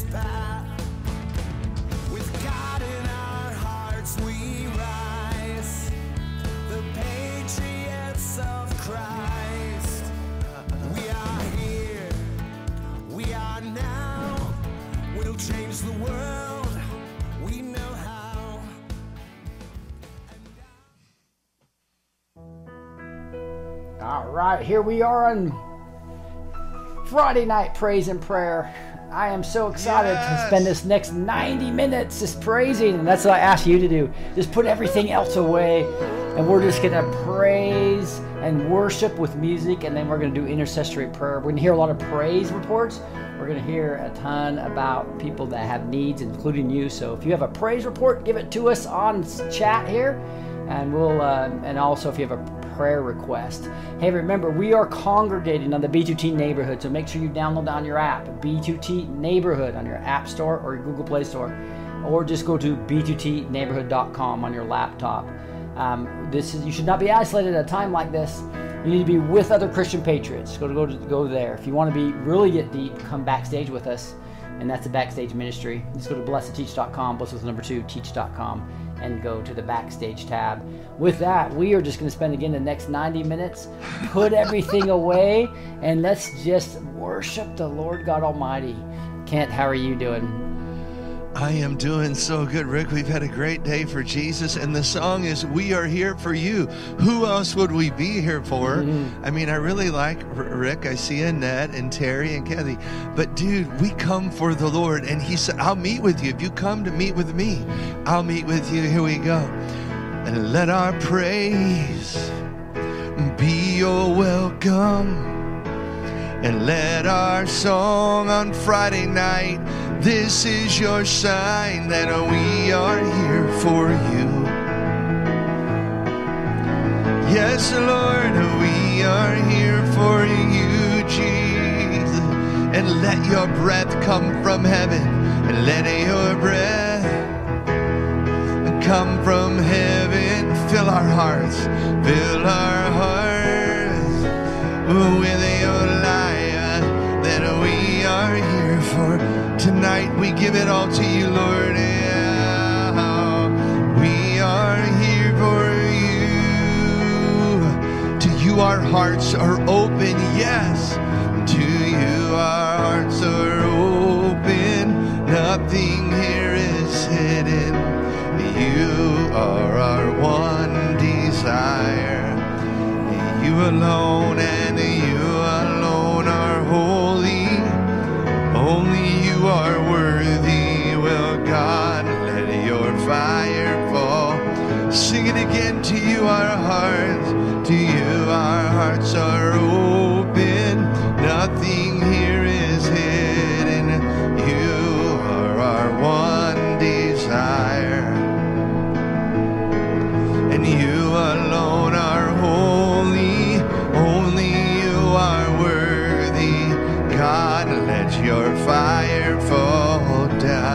this path. With God in our hearts we rise, the patriots of Christ. We are here, we are now, we'll change the world, we know how. All right, here we are on Friday night praise and prayer. I am so excited to spend this next 90 minutes just praising, and that's what I ask you to do. Just put everything else away, and we're just going to praise and worship with music, and then we're going to do intercessory prayer. We're going to hear a lot of praise reports. We're going to hear a ton about people that have needs, including you. So if you have a praise report, give it to us on chat here, and we'll and also if you have a prayer request. Hey, remember, we are congregating on the B2T Neighborhood, so make sure you download on your app, B2T Neighborhood, on your App Store or your Google Play Store, or just go to b2tneighborhood.com on your laptop. You should not be isolated at a time like this. You need to be with other Christian patriots. Go there. If you want to really get deep, come backstage with us, and that's the Backstage Ministry. Just go to blessedteach.com, blessed with number 2, teach.com, and go to the Backstage tab. With that, we are just going to spend again the next 90 minutes, put everything away, and let's just worship the Lord God Almighty. Kent, how are you doing? I am doing so good, Rick. We've had a great day for Jesus, and the song is "We Are Here for You." Who else would we be here for? Mm-hmm. I mean, I really like Rick. I see Annette and Terry and Kathy. But, dude, we come for the Lord, and he said, I'll meet with you. If you come to meet with me, I'll meet with you. Here we go. And let our praise be your welcome, and let our song on Friday night, this is your sign that we are here for you. Yes, Lord, we are here for you, Jesus. And let your breath come from heaven, and let your breath come from heaven. Fill our hearts with your light, that we are here for. Tonight we give it all to you, Lord. Yeah. We are here for you. To you our hearts are open, yes. To you our hearts are open. Nothing here is hidden. You are our one desire. You alone and you alone are holy. Only you are worthy. Well, God, let your fire fall. Sing it again. To you our hearts, to you our hearts are open. Nothing here is hidden. You are our one desire. And you alone are holy. Only you are worthy. God, let your fire fall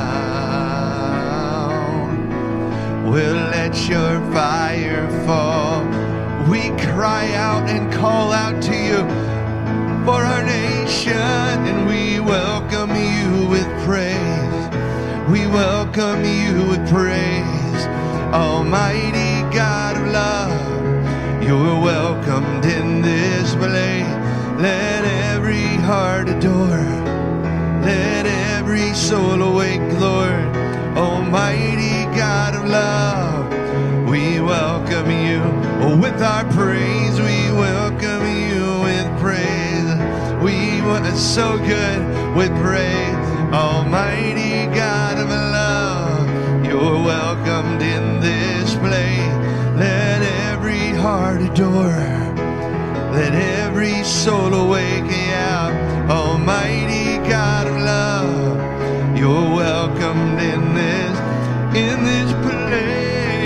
down. Well, let your fire fall. We cry out and call out to you for our nation, and we welcome you with praise. We welcome you with praise. Almighty God of love, you're welcomed in this place. Let every heart adore. Let every soul awake, Lord. Almighty God of love, we welcome you with our praise. We welcome you with praise. We want it so good with praise. Almighty God of love, you're welcomed in this place. Let every heart adore. Let every soul awake, yeah. Almighty God of love, you're welcomed in this place.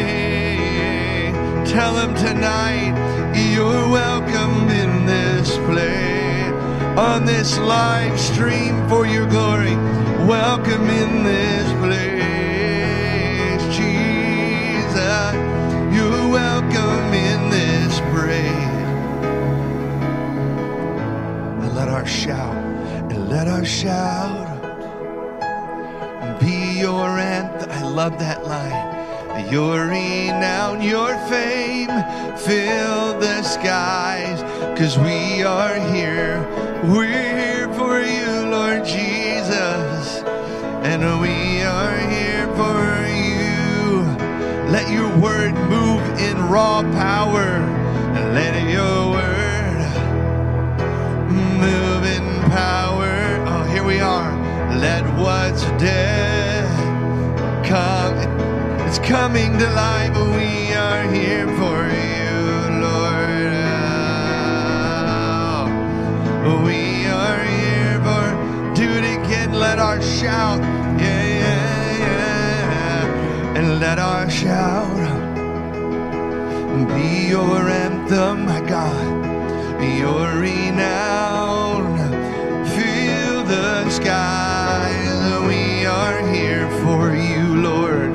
Tell him tonight, you're welcomed in this place. On this live stream for your glory, welcome in this place. Jesus, you're welcome in this place. And let our shout your anthem. I love that line. Your renown, your fame, fill the skies, 'cause we are here. We're here for you, Lord Jesus, and we are here for you. Let your word move in raw power, and let your word move in power. Oh, here we are. Let what's dead come. It's coming to life. We are here for you, Lord. Oh, we are here for. Do it again. Let our shout. Yeah, yeah, yeah. And let our shout be your anthem, my God. Your renown. Fill the skies. We are here for you, Lord.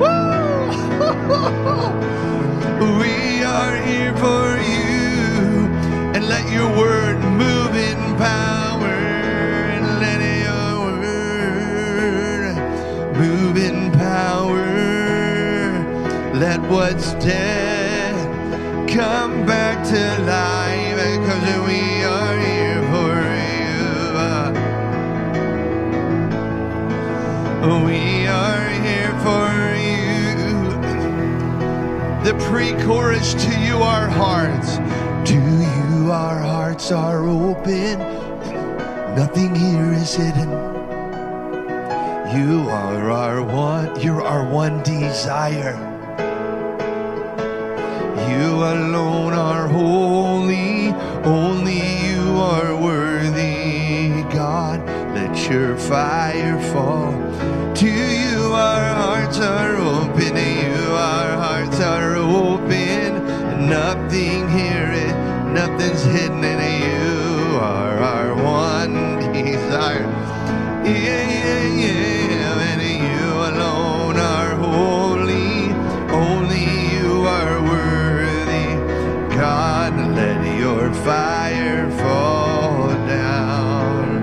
We are here for you, and let your word move in power, and let your word move in power. Let what's dead come back to life, because we are here for you. We are here for you. The pre-chorus, to you our hearts. To you our hearts are open. Nothing here is hidden. You are our one, you're our one desire. You alone are holy, only you are worthy, God. Let your fire fall. To you our hearts are open, to you our hearts are open. Nothing here, nothing's hidden, and you are our one desire. Yeah, yeah, yeah, and you alone are holy, only you are worthy. God, let your fire fall down.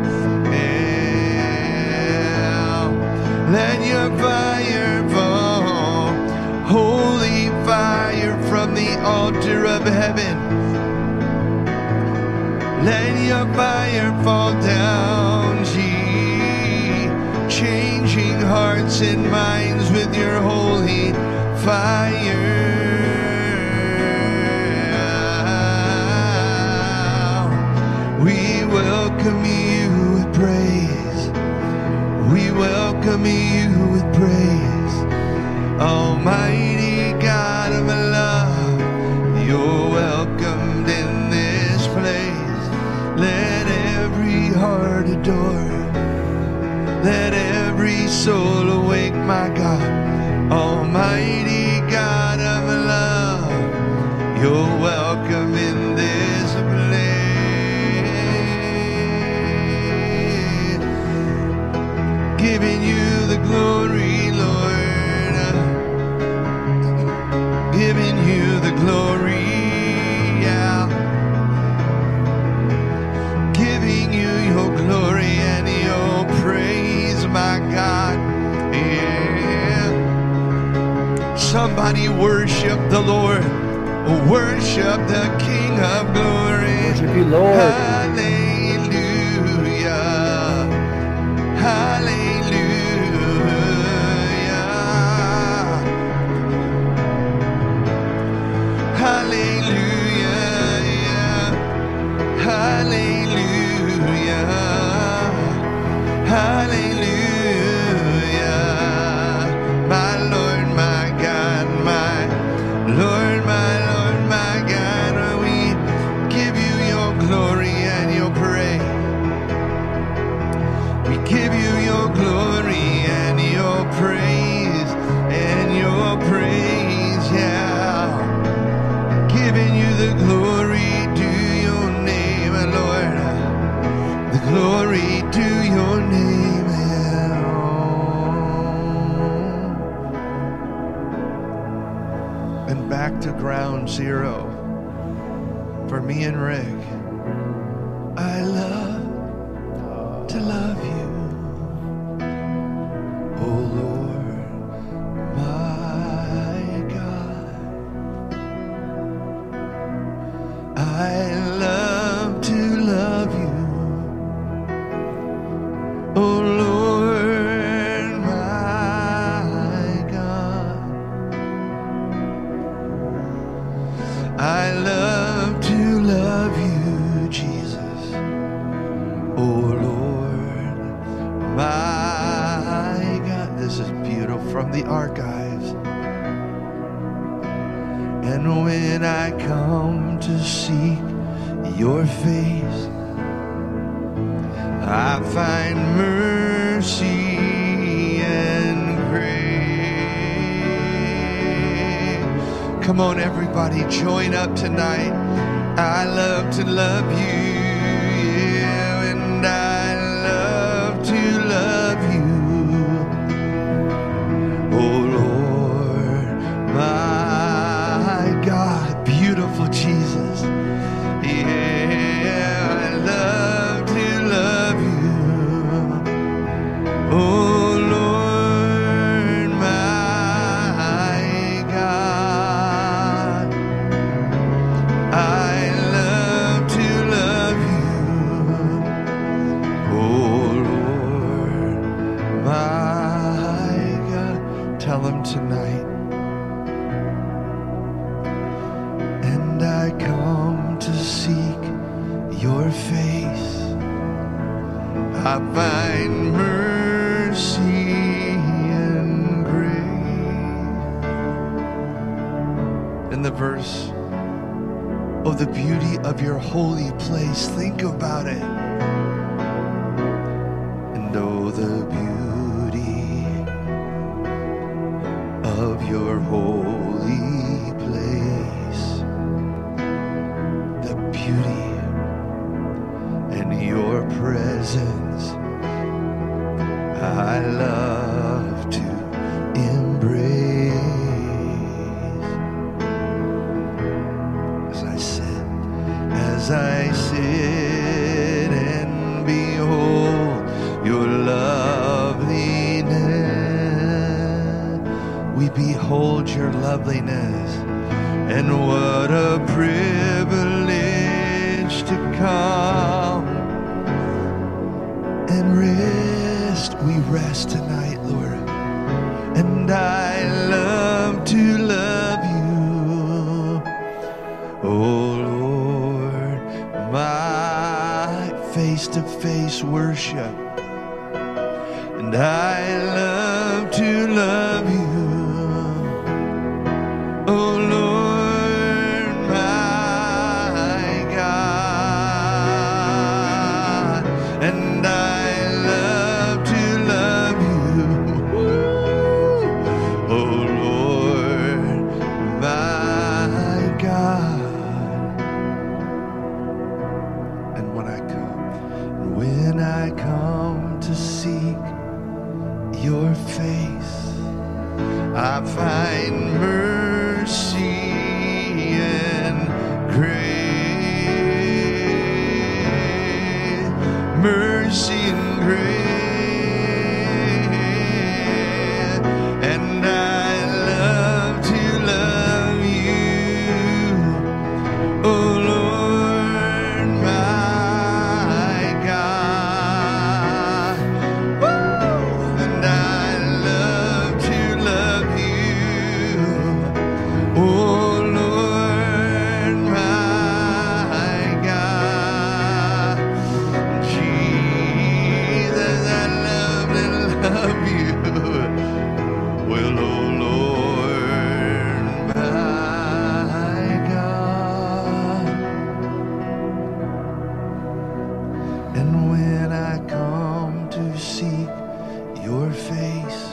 Yeah. Let your fire fall, holy fire from the altar of heaven. Let your fire fall down, changing hearts and minds with your holy fire. We welcome you with praise. We welcome you with praise. Almighty God of love, you're welcomed in this place. Let every heart adore. Let every soul awake, my God. Almighty God of love, you're welcome in this place. Giving you the glory, Lord. Giving you the glory, yeah. Giving you your glory and your praise, my God. Yeah. Somebody worship the Lord. Worship the King of glory. Worship you, Lord. Hallelujah. Hallelujah. Hallelujah. Hallelujah. Hallelujah. My Lord, my God, my Lord, my Lord, my God, we give you your glory and your praise. We give you your glory and your praise and your praise, yeah. Giving you the glory to your name, Lord. The glory to your name, and back to ground zero for me and Rick. I love to love you, oh Lord. I love to love you, oh Lord, my God. I love to love you, Jesus, oh Lord, my God. This is beautiful from the archives. And when I come to seek your face, I find mercy and grace. Come on, everybody, join up tonight. I love to love you, yeah, and I love to love you, oh Lord, my God, beautiful Jesus. Yeah, I love to love you, oh Lord, my God. I love to love you, oh Lord, my God. Tell him tonight. And I come to seek your face. I find mercy and grace. In the verse, oh, the beauty of your holy place. Think about it. And oh, the beauty of your holy place. The beauty and your presence I love to embrace. As I sit and behold your loveliness, we behold your loveliness, and what a privilege to come and rest. We rest tonight, Lord, and I love to love you, oh Lord, my face-to-face worship, and I love to love you, oh Lord, my God, and I love to love you, oh Lord, my God. And when I come to seek your face, I find mercy and grace, mercy and grace, and I love to love you, oh Lord, my God. Woo! And I love to love you, oh Lord, my God. Jesus, I love to love you, well, oh Lord, my God. And when I come to seek your face,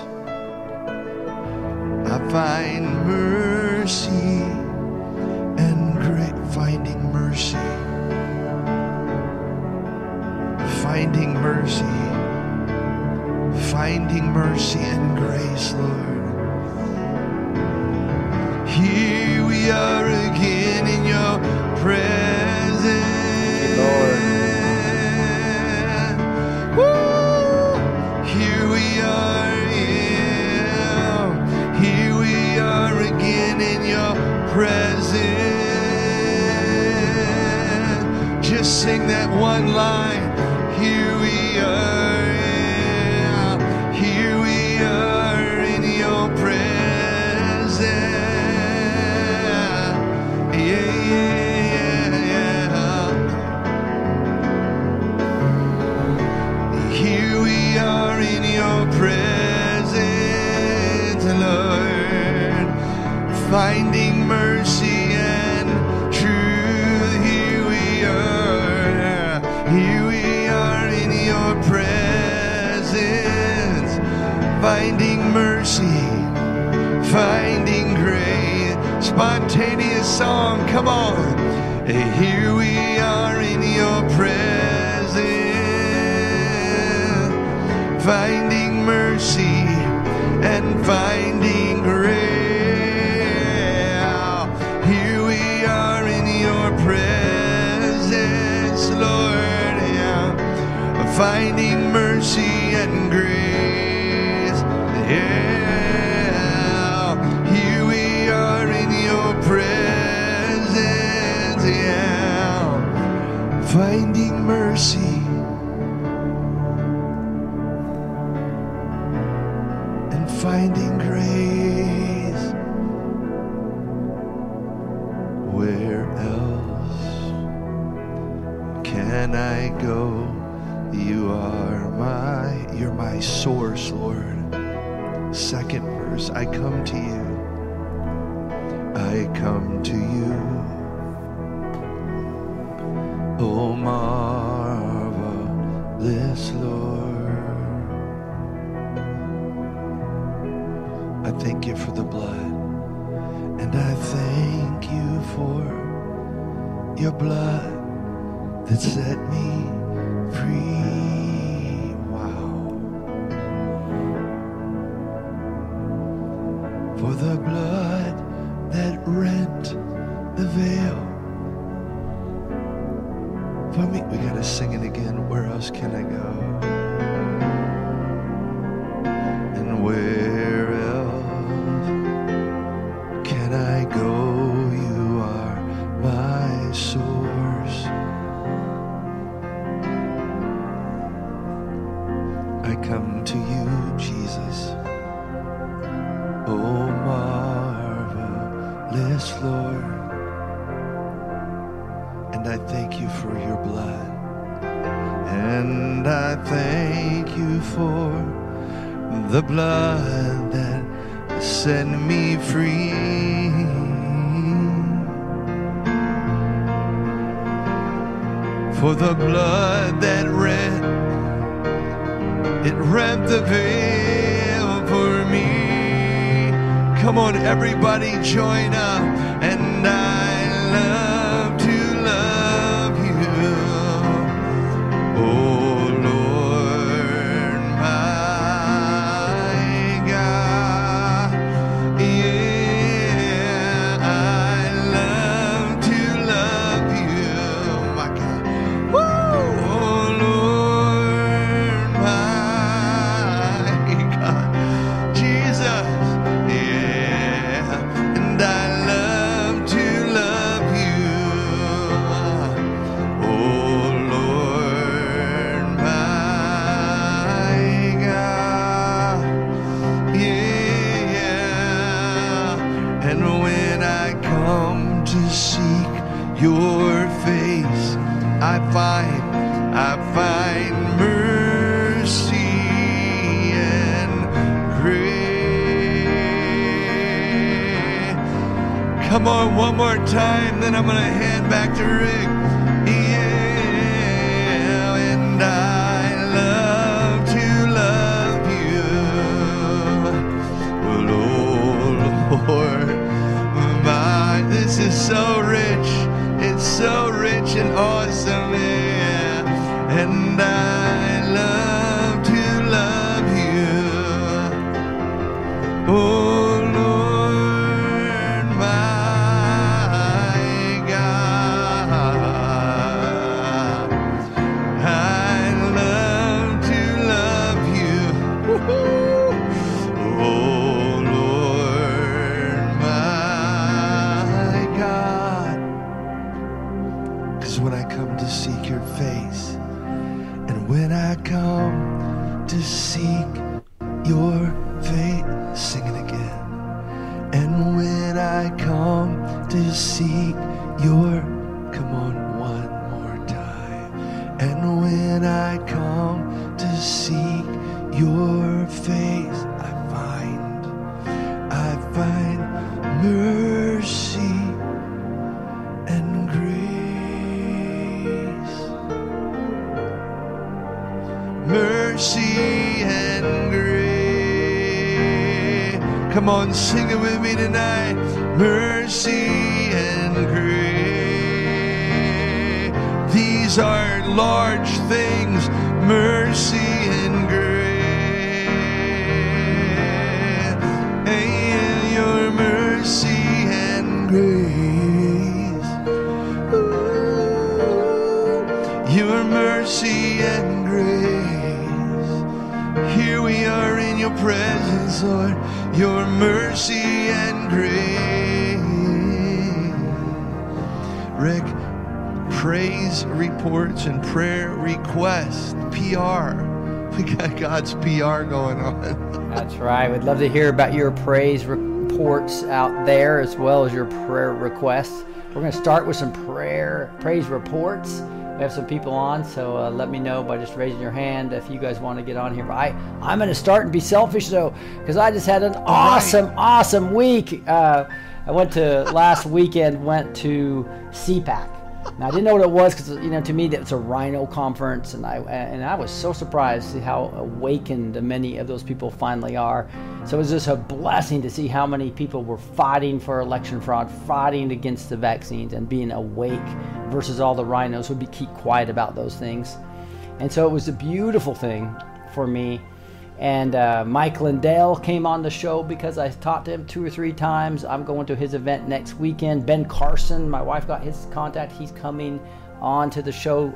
I find mercy and great finding mercy, finding mercy, finding mercy and grace, Lord. Here we are again in your presence, Lord. Woo! Here we are, yeah. Here we are again in your presence. just sing that one line. Here we are, yeah. Here we are in your presence. Yeah, yeah, yeah. Here we are in your presence, Lord, finding mercy and truth. Here we are. Here we are in your presence, finding mercy, finding grace. Spontaneous song, come on. Here we are in your presence, finding mercy and finding grace. Here we are in your presence, Lord, yeah. Finding mercy and grace, yeah. Here we are in your presence, yeah. Finding mercy and finding grace. Where else can I go? You're my source, Lord. Second verse, I come to you. I come to you. Oh, marvelous Lord. I thank you for the blood, and I thank you for your blood that set me free. For the blood that rent the veil. For me, we gotta sing it again. Where else can I go? And where else can I go? You are my source. I come to you, Jesus. Oh, marvelous Lord, and I thank you for your blood, and I thank you for the blood that set me free. For the blood that rent the veil for me. Come on, everybody, join up. And I love to love you, oh Lord, my God. Yeah, I love to love you, my God. Woo! Oh Lord, my God. Jesus. Your face, I find mercy and grace. Come on, one more time, then I'm gonna hand back to Rick. Yeah, and I love to love you, oh Lord, my, this is so rich. It's so rich and awesome, yeah. And I love to love you, oh Lord, my God. I love to love you, oh Lord, my God. 'Cause when I come to seek your face, and when I come to seek your face, sing it again. And when I come to seek your, come on, one more time. And when I come to seek your face, I find mercy and grace. Mercy and grace. Come on, sing it with me tonight. Mercy and grace. These are large things. Mercy and grace. And your mercy and grace. Ooh, your mercy and grace. Here we are in your presence, Lord. Your mercy and grace. Rick, praise reports and prayer requests, PR. We got God's PR going on. That's right. We'd love to hear about your praise reports out there as well as your prayer requests. We're going to start with some praise reports. We have some people on, so let me know by just raising your hand if you guys want to get on here. But I'm going to start and be selfish, though, because I just had an awesome week. I went to CPAC. Now, I didn't know what it was because, to me, that's a rhino conference, and I was so surprised to see how awakened many of those people finally are. So it was just a blessing to see how many people were fighting for election fraud, fighting against the vaccines, and being awake versus all the rhinos who would keep quiet about those things. And so it was a beautiful thing for me. And Mike Lindell came on the show because I talked to him 2 or 3 times. I'm going to his event next weekend. Ben Carson, my wife got his contact. He's coming on to the show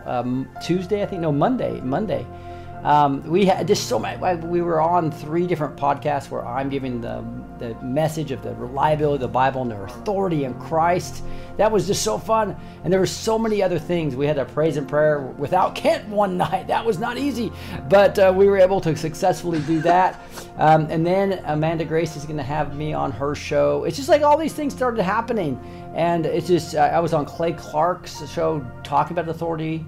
Monday. We had just so many. We were on 3 different podcasts where I'm giving the message of the reliability of the Bible and their authority in Christ. That was just so fun. And there were so many other things. We had a praise and prayer without Kent one night. That was not easy, but we were able to successfully do that. And then Amanda Grace is going to have me on her show. It's just like all these things started happening. And it's just, I was on Clay Clark's show talking about authority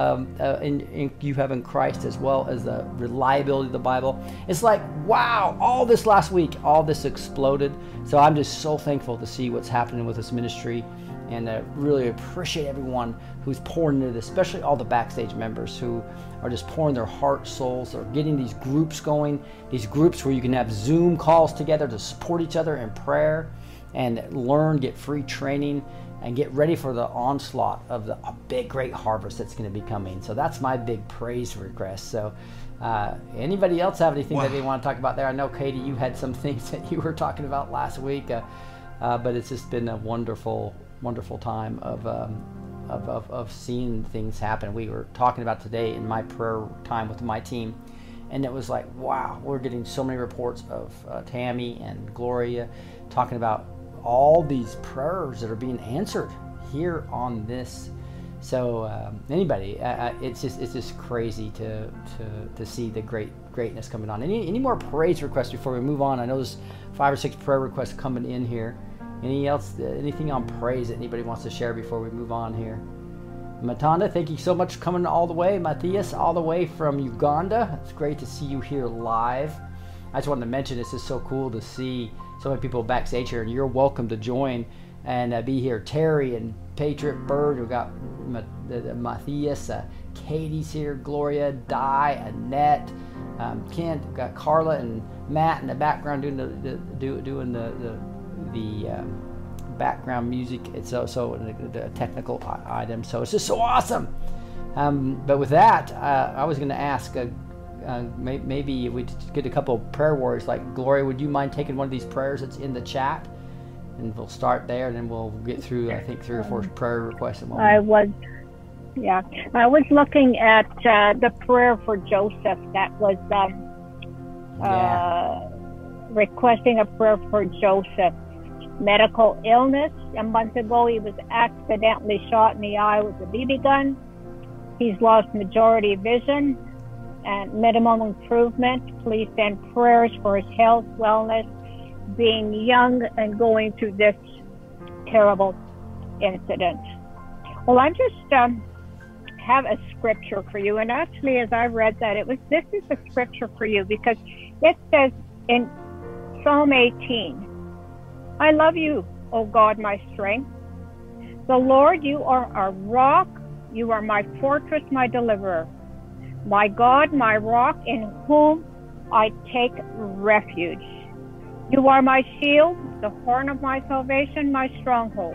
you have in Christ, as well as the reliability of the Bible. It's like, wow, all this last week, all this exploded. So I'm just so thankful to see what's happening with this ministry, and I really appreciate everyone who's pouring into this, especially all the backstage members who are just pouring their heart, souls. They're getting these groups going, these groups where you can have Zoom calls together to support each other in prayer and learn, get free training, and get ready for the onslaught of a big, great harvest that's going to be coming. So that's my big praise request. So anybody else have anything that they want to talk about there? I know, Katie, you had some things that you were talking about last week, but it's just been a wonderful, wonderful time of seeing things happen. We were talking about today in my prayer time with my team, and it was like, wow, we're getting so many reports of Tammy and Gloria talking about all these prayers that are being answered here on this. So anybody, it's just crazy to see the greatness coming on. Any more praise requests before we move on? I know there's 5 or 6 prayer requests coming in here. Anything on praise that anybody wants to share before we move on here? Matanda, thank you so much for coming all the way. Matthias, all the way from Uganda. It's great to see you here live. I just wanted to mention it's just so cool to see so many people backstage here, and you're welcome to join and be here. Terry and Patriot Bird, we've got Matthias, Katie's here, Gloria, Di, Annette, Kent, we've got Carla and Matt in the background doing the background music. It's also the technical item, so it's just so awesome. But with that, I was going to ask. Maybe we get a couple of prayer warriors. Like Gloria, would you mind taking one of these prayers that's in the chat? And we'll start there, and then we'll get through, I think, 3 or 4 prayer requests. I was looking at the prayer for Joseph. That was requesting a prayer for Joseph. medical illness. A month ago, he was accidentally shot in the eye with a BB gun. He's lost majority vision and minimal improvement. Please send prayers for his health, wellness, being young and going through this terrible incident. Well, I'm just have a scripture for you, and actually, as I read that, this is a scripture for you because it says in Psalm 18, "I love you, O God, my strength. The Lord, you are our rock. You are my fortress, my deliverer. My God, my rock, in whom I take refuge. You are my shield, the horn of my salvation, my stronghold.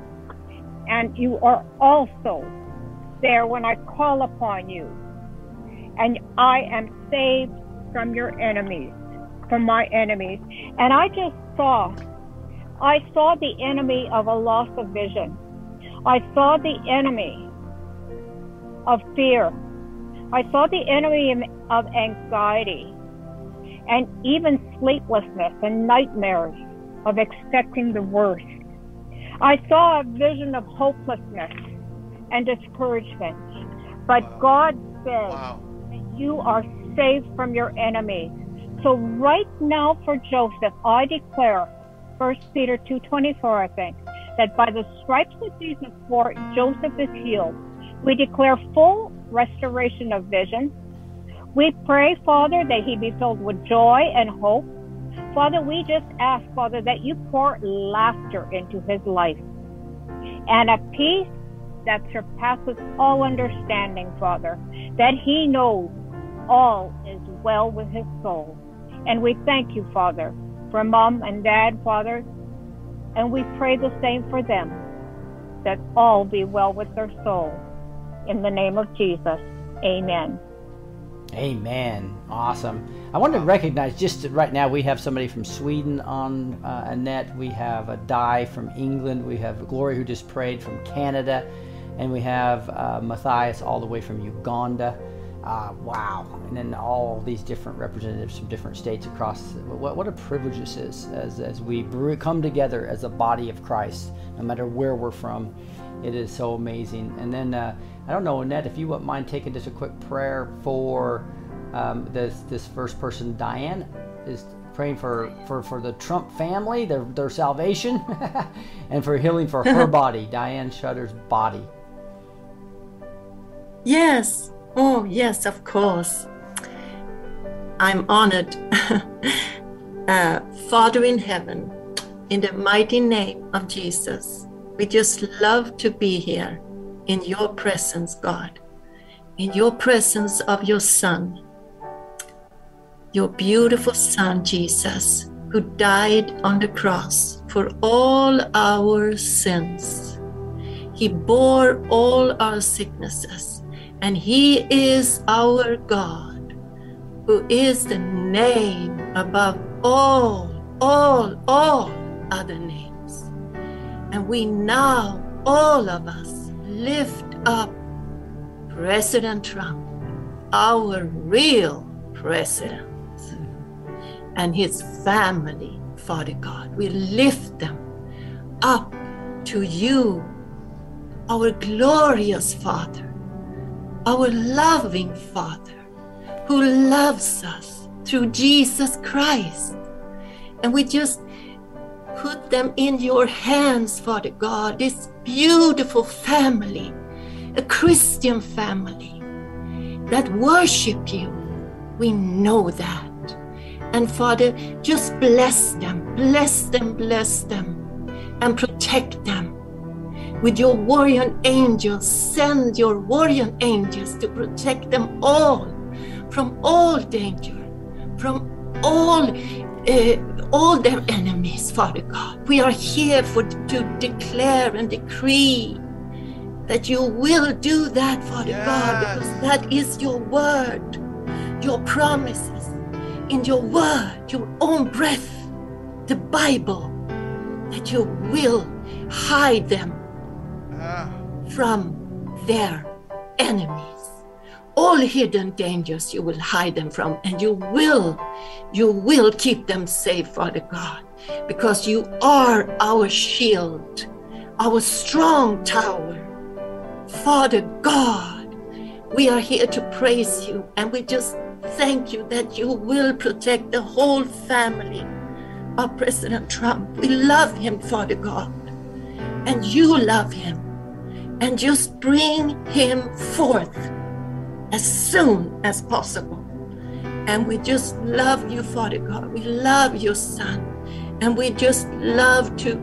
And you are also there when I call upon you. And I am saved from your enemies, from my enemies." And I saw the enemy of a loss of vision. I saw the enemy of fear. I saw the enemy of anxiety and even sleeplessness and nightmares of expecting the worst. I saw a vision of hopelessness and discouragement. But God says that you are saved from your enemies. So right now for Joseph, I declare, 1 Peter 2:24, I think, that by the stripes that Jesus bore, Joseph is healed. We declare full restoration of vision. We pray, Father, that he be filled with joy and hope. Father, we just ask, Father, that you pour laughter into his life and a peace that surpasses all understanding, Father, that he knows all is well with his soul. And we thank you, Father, for Mom and Dad, Father, and we pray the same for them, that all be well with their soul. In the name of Jesus, amen. Amen. Awesome. I want to recognize just right now we have somebody from Sweden on Annette. We have a Di from England. We have Glory who just prayed from Canada. And we have Matthias all the way from Uganda. Wow. And then all these different representatives from different states across. What a privilege this is as we come together as a body of Christ, no matter where we're from. It is so amazing. And then, I don't know, Annette, if you wouldn't mind taking just a quick prayer for this first person. Diane is praying for the Trump family, their salvation, and for healing for her body, Diane Shudder's body. Yes. Oh, yes, of course. I'm honored. Father in heaven, in the mighty name of Jesus, we just love to be here in your presence, God, in your presence of your Son, your beautiful Son, Jesus, who died on the cross for all our sins. He bore all our sicknesses, and he is our God, who is the name above all other names. And we now, all of us, lift up President Trump, our real president, and his family, Father God. We lift them up to you, our glorious Father, our loving Father, who loves us through Jesus Christ. And we just put them in your hands, Father God, this beautiful family, a Christian family that worship you. We know that. And Father, just bless them, and protect them. With your warrior angels, send your warrior angels to protect them all from all danger, from all their enemies, Father God. We are here to declare and decree that you will do that, Father God, because that is your word, your promises in your word, your own breath, the Bible, that you will hide them from their enemies. all hidden dangers you will hide them from, and you will keep them safe, Father God, because you are our shield, our strong tower. Father God, we are here to praise you, and we just thank you that you will protect the whole family of President Trump. We love him, Father God, and you love him, and just bring him forth as soon as possible. And we just love you, Father God. We love your Son, and we just love to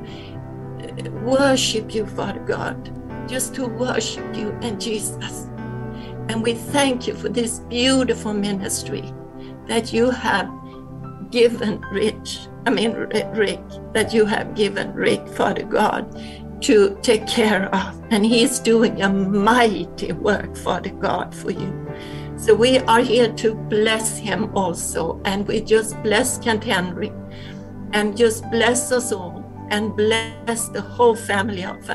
worship you, Father God, just to worship you and Jesus. And we thank you for this beautiful ministry that you have given Rick, that you have given Rick, Father God, to take care of. And he's doing a mighty work, Father God, for you. So we are here to bless him also. And we just bless Kent Henry, and just bless us all, and bless the whole family of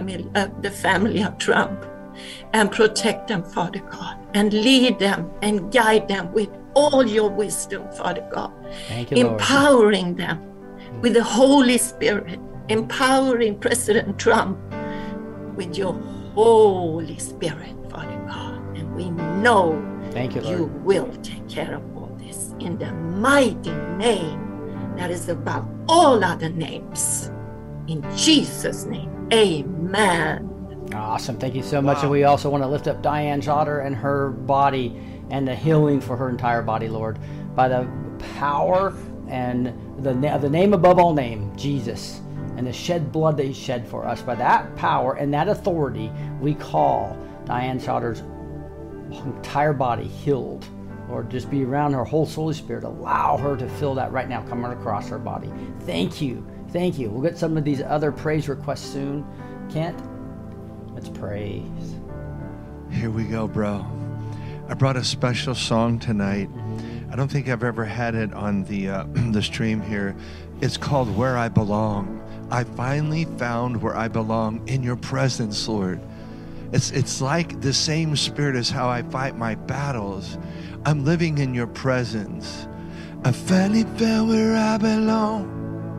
Trump, and protect them, Father God, and lead them and guide them with all your wisdom, Father God. Thank you, Lord. Empowering them with the Holy Spirit, empowering President Trump with your Holy Spirit, Father God. And we know Thank you, Lord. You will take care of all this in the mighty name that is above all other names. In Jesus' name, amen. Awesome. Thank you so much. And we also want to lift up Diane Jotter and her body and the healing for her entire body, Lord, by the power and the name above all name, Jesus, and the shed blood that he shed for us. By that power and that authority, we call Diane Jotter's entire body healed. Lord, just be around her whole Holy Spirit. Allow her to feel that right now coming across her body. Thank you. Thank you. We'll get some of these other praise requests soon. Kent, let's praise. Here we go, bro. I brought a special song tonight. I don't think I've ever had it on the stream here. It's called Where I Belong. I finally found where I belong in your presence, Lord. It's like the same spirit as how I fight my battles. I'm living in your presence. I finally found where I belong.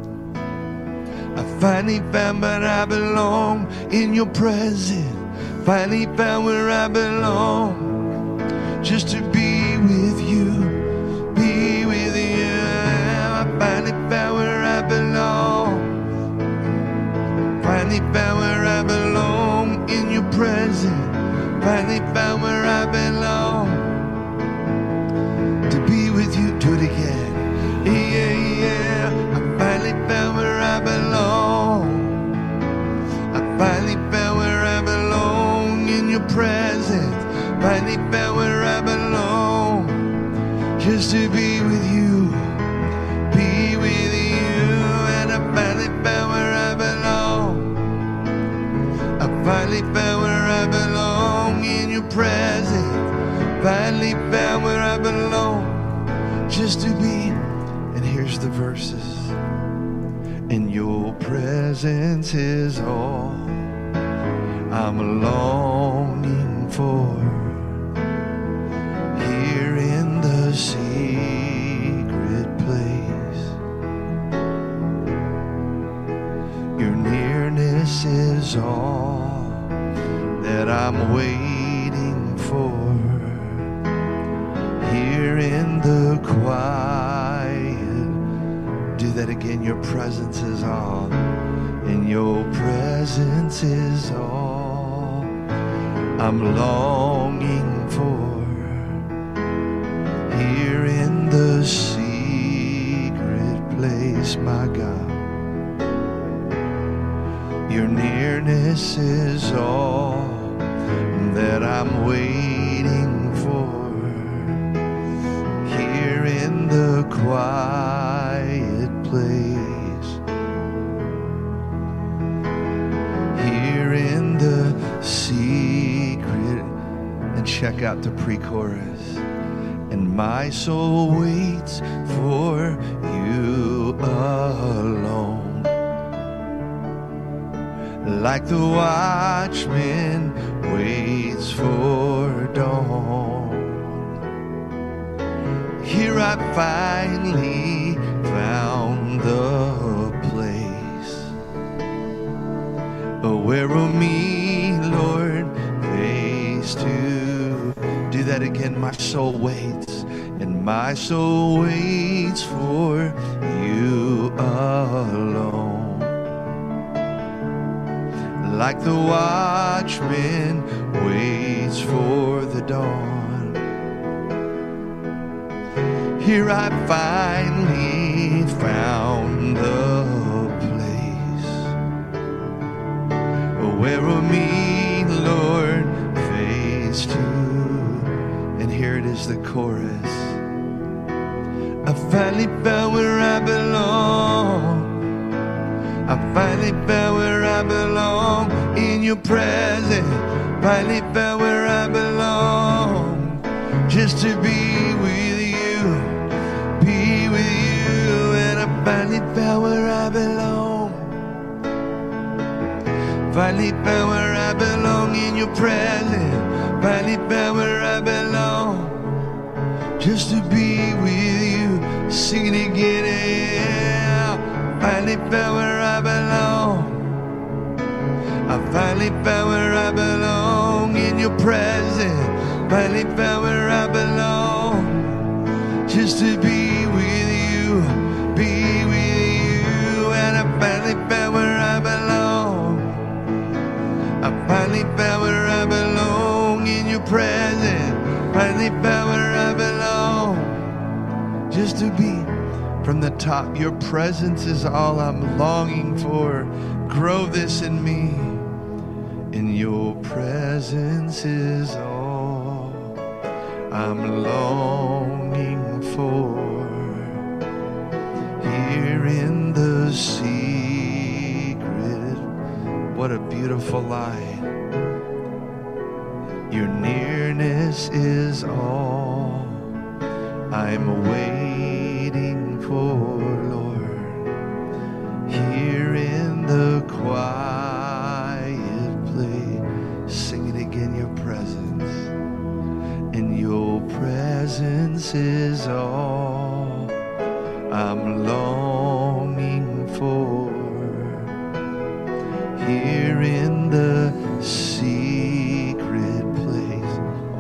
I finally found where I belong in your presence. Finally found where I belong. Just to be with you, be with you. I finally found where I belong. Finally found where I belong in your presence. Finally found where I belong. To be with you, do it again. Yeah, yeah. I finally found where I belong. I finally found where I belong in your presence. Finally found where I belong. Just to be with you, be with you. And I finally found where I belong. I finally found where I belong in your presence. Finally found where I belong. Just to be. And here's the verses. And your presence is all I'm longing for. Here in the secret place, your nearness is all that I'm waiting for. Here in the quiet, do that again. Your presence is all, and your presence is all I'm longing for. Here in the secret place, my God, your nearness is all that I'm waiting for. Here in the quiet place, here in the secret, and check out the pre-chorus. And my soul waits for you alone, like the watchman waits for dawn. I finally found the place where will me, Lord, face to. Do that again. My soul waits, and my soul waits for you alone. Like the watchman waits for the dawn, here I finally found the place where will me, Lord, face to. And here it is, the chorus. I finally found where I belong. I finally found where I belong in your presence. Finally found where I belong, just to be with you, be with you. And I finally found where I belong. Finally found where I belong in your presence. Finally found where I belong, just to be with you. Sing it again, yeah. Finally found where I belong. I finally found where I belong in your presence. Finally found where I belong, just to be with you, be with you. And I finally found where I belong. I finally found where I belong in your presence. Finally found where I belong, just to be. From the top, your presence is all I'm longing for. Grow this in me. And your presence is all I'm longing for. Here in the secret, what a beautiful line. Your nearness is all I'm waiting for, Lord. Here in the quiet place, sing it again, your presence. And your presence is all I'm longing for. Here in the secret place,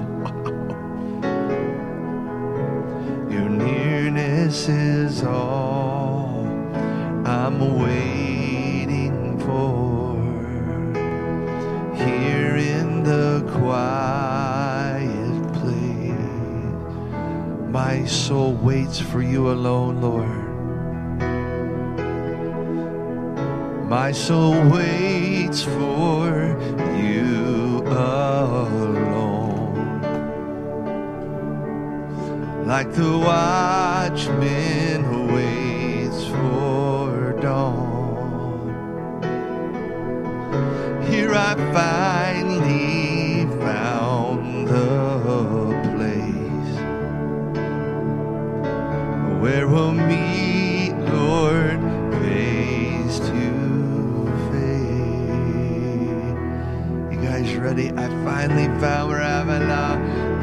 your nearness is all I'm waiting for. Here in the quiet place, my soul waits for you alone, Lord. My soul waits for you alone. Like the watchman who waits for dawn, here I finally found the place where we'll meet, Lord, face to face. You guys ready? I finally found where I belong.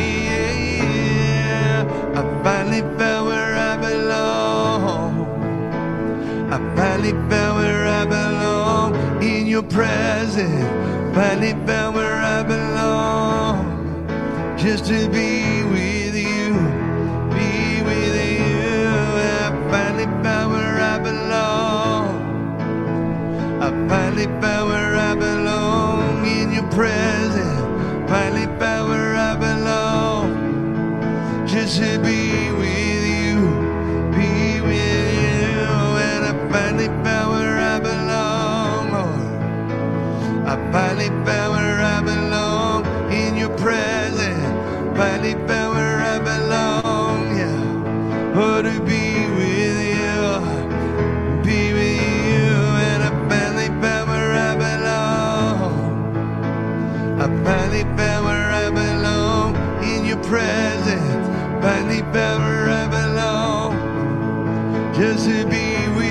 Yeah, I finally found where I belong. I finally found where I belong in your presence. Finally found where I belong, just to be with you, be with you. I finally found where I belong. I finally found where I belong in your presence. Finally found where I belong, just to be with you, be with you. And I finally found where I belong, Lord. I finally found where I belong in your presence. Finally found where I belong, yeah. Oh, to be with you, be with you. And I finally found where I belong. I finally found where I belong in your presence. Finally found where I belong, just to be with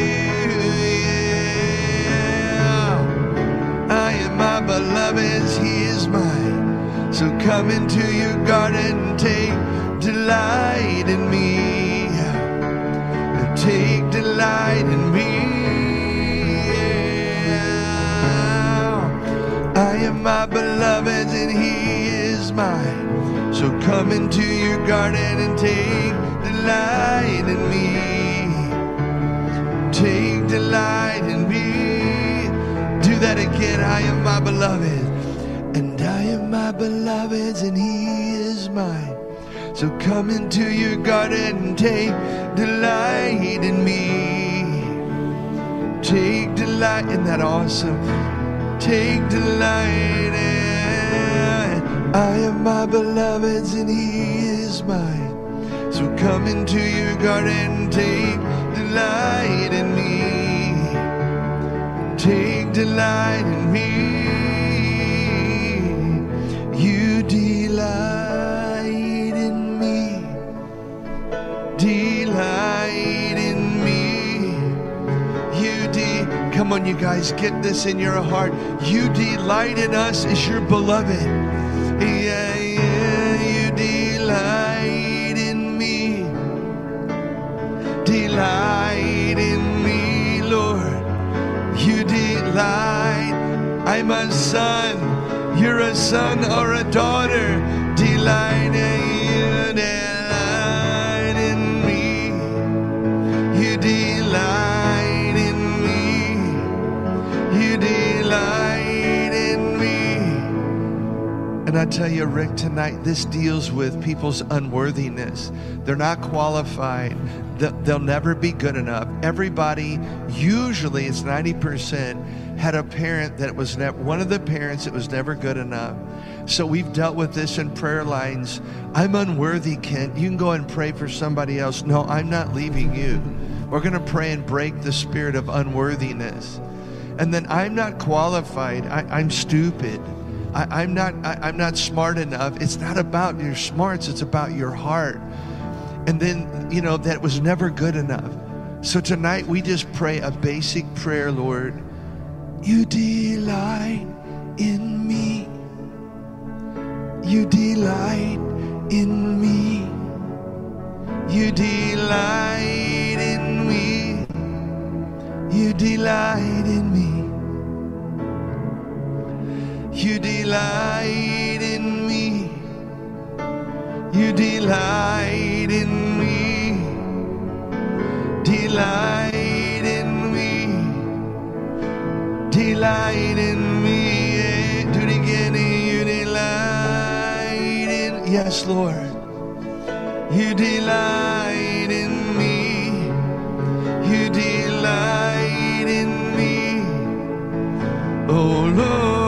you. I am my beloved's, he is mine. So come into your garden and take delight in me. delight in me. I am my beloved's and he is mine. So come into your garden and take delight in me. Take delight in me. Do that again. I am my beloved, and I am my beloved's and he is mine. So come into your garden and take delight in me. Take delight, isn't that awesome? Take delight in. I am my beloved's and he is mine. So come into your garden and take delight in me. Take delight in me. You delight in me. Delight in me. Come on, you guys, get this in your heart. You delight in us as your beloved. Yeah, yeah, you delight in me. Delight in me, Lord. You delight. I'm a son. You're a son or a daughter. Delight in you. Delight in me. You delight in me. You delight in me. And I tell you, Rick, tonight this deals with people's unworthiness. They're not qualified. They'll never be good enough. Everybody, usually it's 90%, had a parent that was one of the parents that was never good enough. So we've dealt with this in prayer lines. I'm unworthy, Kent. You can go and pray for somebody else. No, I'm not leaving you. We're going to pray and break the spirit of unworthiness. And then I'm not qualified. I'm stupid. I'm not smart enough. It's not about your smarts. It's about your heart. And then, that was never good enough. So tonight we just pray a basic prayer, Lord. You delight in me. You delight in me. You delight in me. You delight in me. You delight in me. You delight in me. Delight in me. Delight in me. Do it again. You delight in. Yes, Lord. You delight in me. You delight in me. Oh, Lord.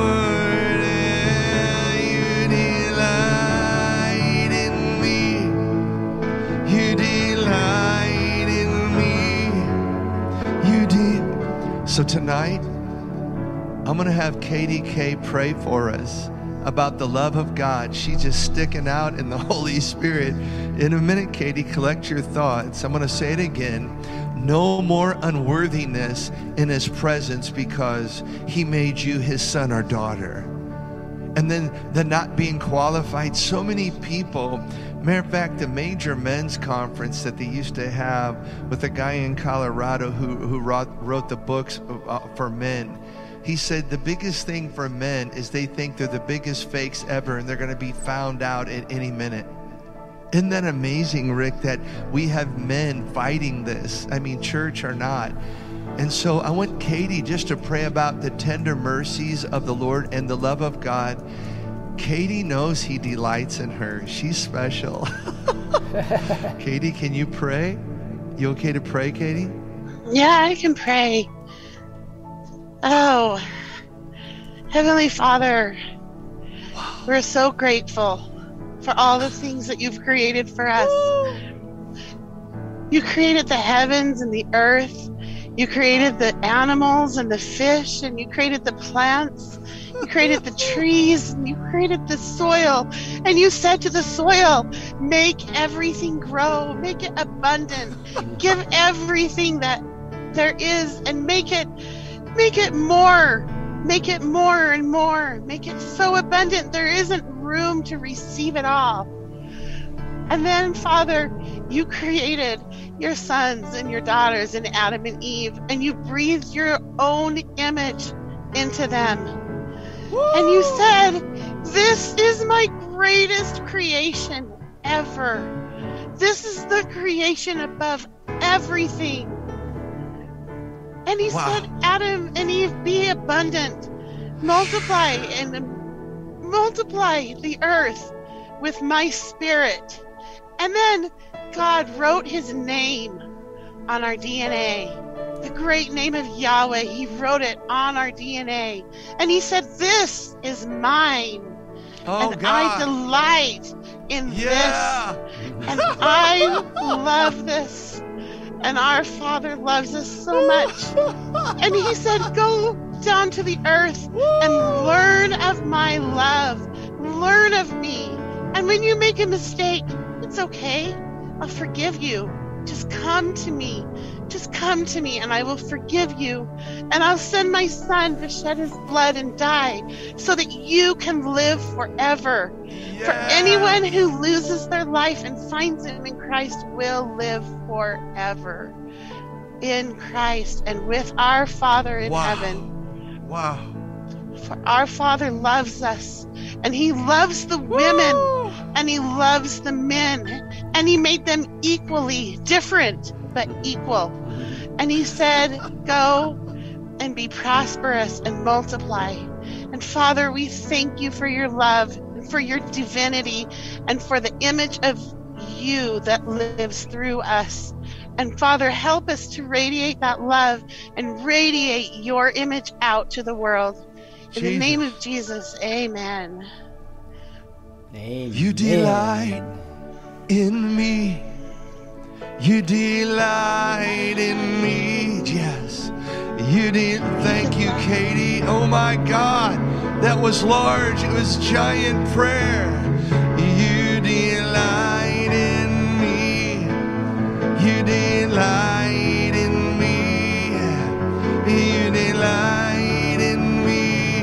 So tonight, I'm going to have Katie K pray for us about the love of God. She's just sticking out in the Holy Spirit. In a minute, Katie, collect your thoughts. I'm going to say it again. No more unworthiness in his presence because he made you his son or daughter. And then the not being qualified. So many people. Matter of fact, the major men's conference that they used to have with a guy in Colorado who wrote the books for men, he said the biggest thing for men is they think they're the biggest fakes ever and they're going to be found out at any minute. Isn't that amazing, Rick, that we have men fighting this? I mean, church or not. And so I want Katie just to pray about the tender mercies of the Lord and the love of God. Katie knows he delights in her. She's special. Katie, can you pray? You okay to pray, Katie? Yeah, I can pray. Oh, Heavenly Father, we're so grateful for all the things that you've created for us. You created the heavens and the earth. You created the animals and the fish, and you created the plants. You created the trees, and you created the soil, and you said to the soil, make everything grow, make it abundant, give everything that there is, and make it more and more, make it so abundant there isn't room to receive it all. And then, Father, you created your sons and your daughters in Adam and Eve, and you breathed your own image into them. Woo! And you said, this is my greatest creation ever. This is the creation above everything. And he said, Adam and Eve, be abundant, multiply the earth with my spirit. And then God wrote his name on our DNA, the great name of Yahweh. He wrote it on our DNA. And he said, this is mine. Oh, and God. I delight in this. And I love this. And our Father loves us so much. And he said, go down to the earth and learn of my love. Learn of me. And when you make a mistake, it's okay. I'll forgive you. Just come to me. Just come to me and I will forgive you. And I'll send my son to shed his blood and die so that you can live forever. Yeah. For anyone who loses their life and finds him in Christ will live forever in Christ and with our Father in heaven. Wow. For our Father loves us, and he loves the women, and he loves the men, and he made them equally different but equal. And he said, go and be prosperous and multiply. And Father, we thank you for your love and for your divinity and for the image of you that lives through us. And Father, help us to radiate that love and radiate your image out to the world. In the name of Jesus, amen. Amen. You delight in me. You delight in me, yes. You did. Thank you, Katie. Oh my God, that was large. It was giant prayer. You delight in me. You delight in me. You delight in me.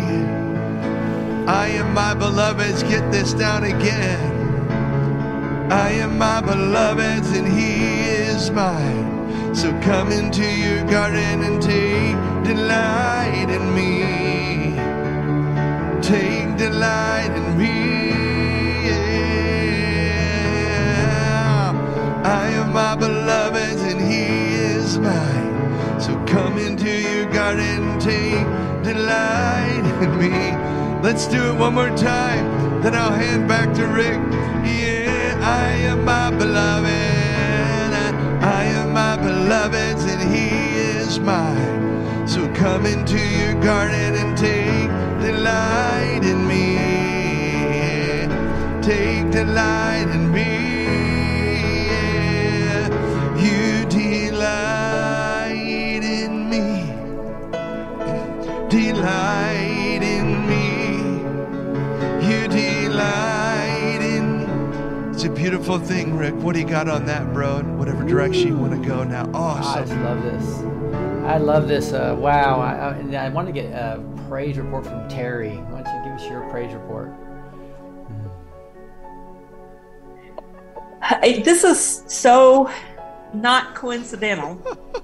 I am my beloved's. Get this down again. I am my beloved's and he is mine. So come into your garden and take delight in me. Take delight in me. Yeah. I am my beloved's and he is mine. So come into your garden and take delight in me. Let's do it one more time. Then I'll hand back to Rick. Yeah. I am my beloved, I am my beloved's, and he is mine. So come into your garden and take delight in me. Take delight in me. You delight in me. Delight in me. You delight in. It's a beautiful thing, Rick. What do you got on that, bro? Whatever direction you want to go now. Awesome. I just love this. I love this. Wow. I want to get a praise report from Terry. Why don't you give us your praise report? This is so not coincidental.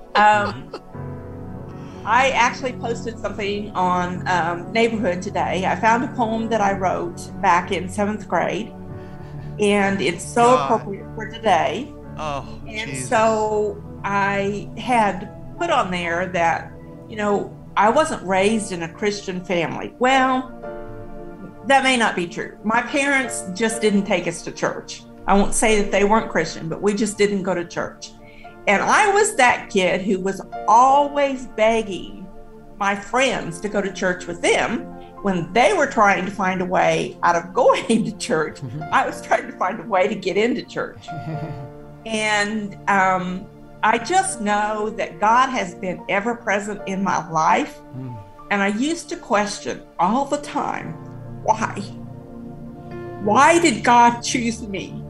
I actually posted something on Neighborhood today. I found a poem that I wrote back in 7th grade. And it's so appropriate for today. Oh, and Jesus. So I had put on there that, you know, I wasn't raised in a Christian family. Well, that may not be true. My parents just didn't take us to church. I won't say that they weren't Christian, but we just didn't go to church. And I was that kid who was always begging my friends to go to church with them. When they were trying to find a way out of going to church, I was trying to find a way to get into church. And I just know that God has been ever present in my life. And I used to question all the time, why? Why did God choose me?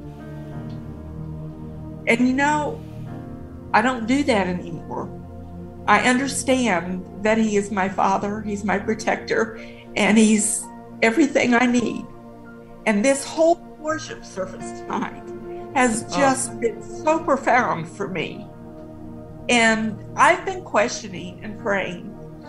And you know, I don't do that anymore. I understand that he is my father, he's my protector, and he's everything I need. And this whole worship service tonight has just been so profound for me. And I've been questioning and praying.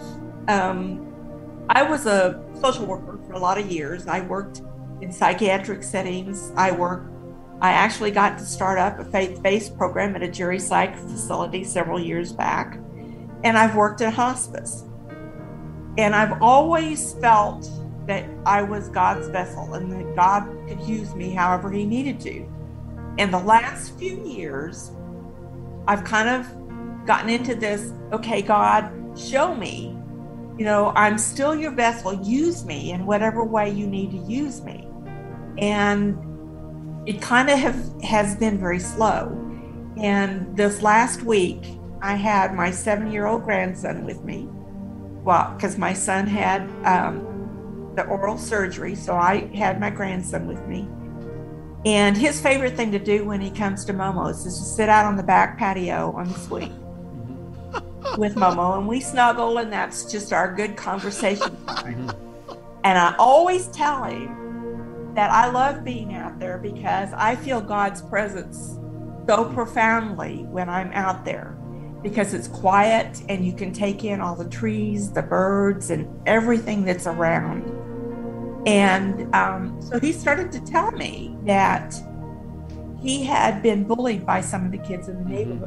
I was a social worker for a lot of years. I worked in psychiatric settings. I actually got to start up a faith-based program at a Jerry Psych facility several years back. And I've worked in hospice. And I've always felt that I was God's vessel and that God could use me however he needed to. In the last few years, I've kind of gotten into this, okay, God, show me, I'm still your vessel. Use me in whatever way you need to use me. And it kind of has been very slow. And this last week, I had my 7-year-old grandson with me. Well, because my son had the oral surgery, so I had my grandson with me. And his favorite thing to do when he comes to Momo's is to sit out on the back patio on the suite with Momo, and we snuggle, and that's just our good conversation time. And I always tell him that I love being out there because I feel God's presence so profoundly when I'm out there, because it's quiet and you can take in all the trees, the birds, and everything that's around. And so he started to tell me that he had been bullied by some of the kids in the neighborhood.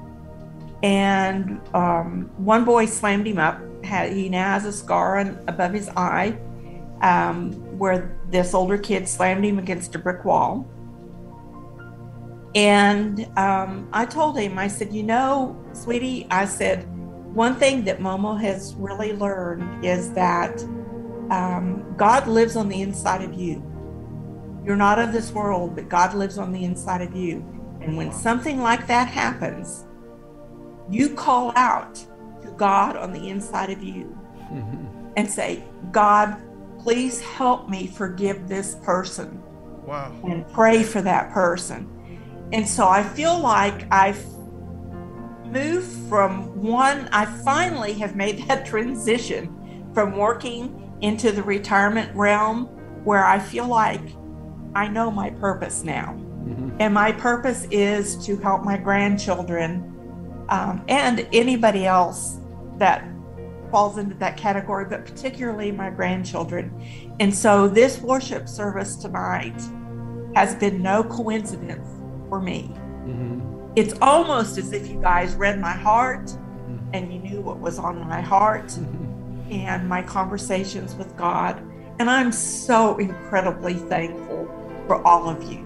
And one boy slammed him up. He now has a scar above his eye where this older kid slammed him against a brick wall. And I told him, I said, sweetie, I said, one thing that Momo has really learned is that God lives on the inside of you. You're not of this world, but God lives on the inside of you. And when something like that happens, you call out to God on the inside of you and say, God, please help me forgive this person. Wow. And pray for that person. And so I feel like I've moved from I finally have made that transition from working into the retirement realm, where I feel like I know my purpose now. And my purpose is to help my grandchildren and anybody else that falls into that category, but particularly my grandchildren. And so this worship service tonight has been no coincidence for me. It's almost as if you guys read my heart and you knew what was on my heart and my conversations with God. And I'm so incredibly thankful for all of you.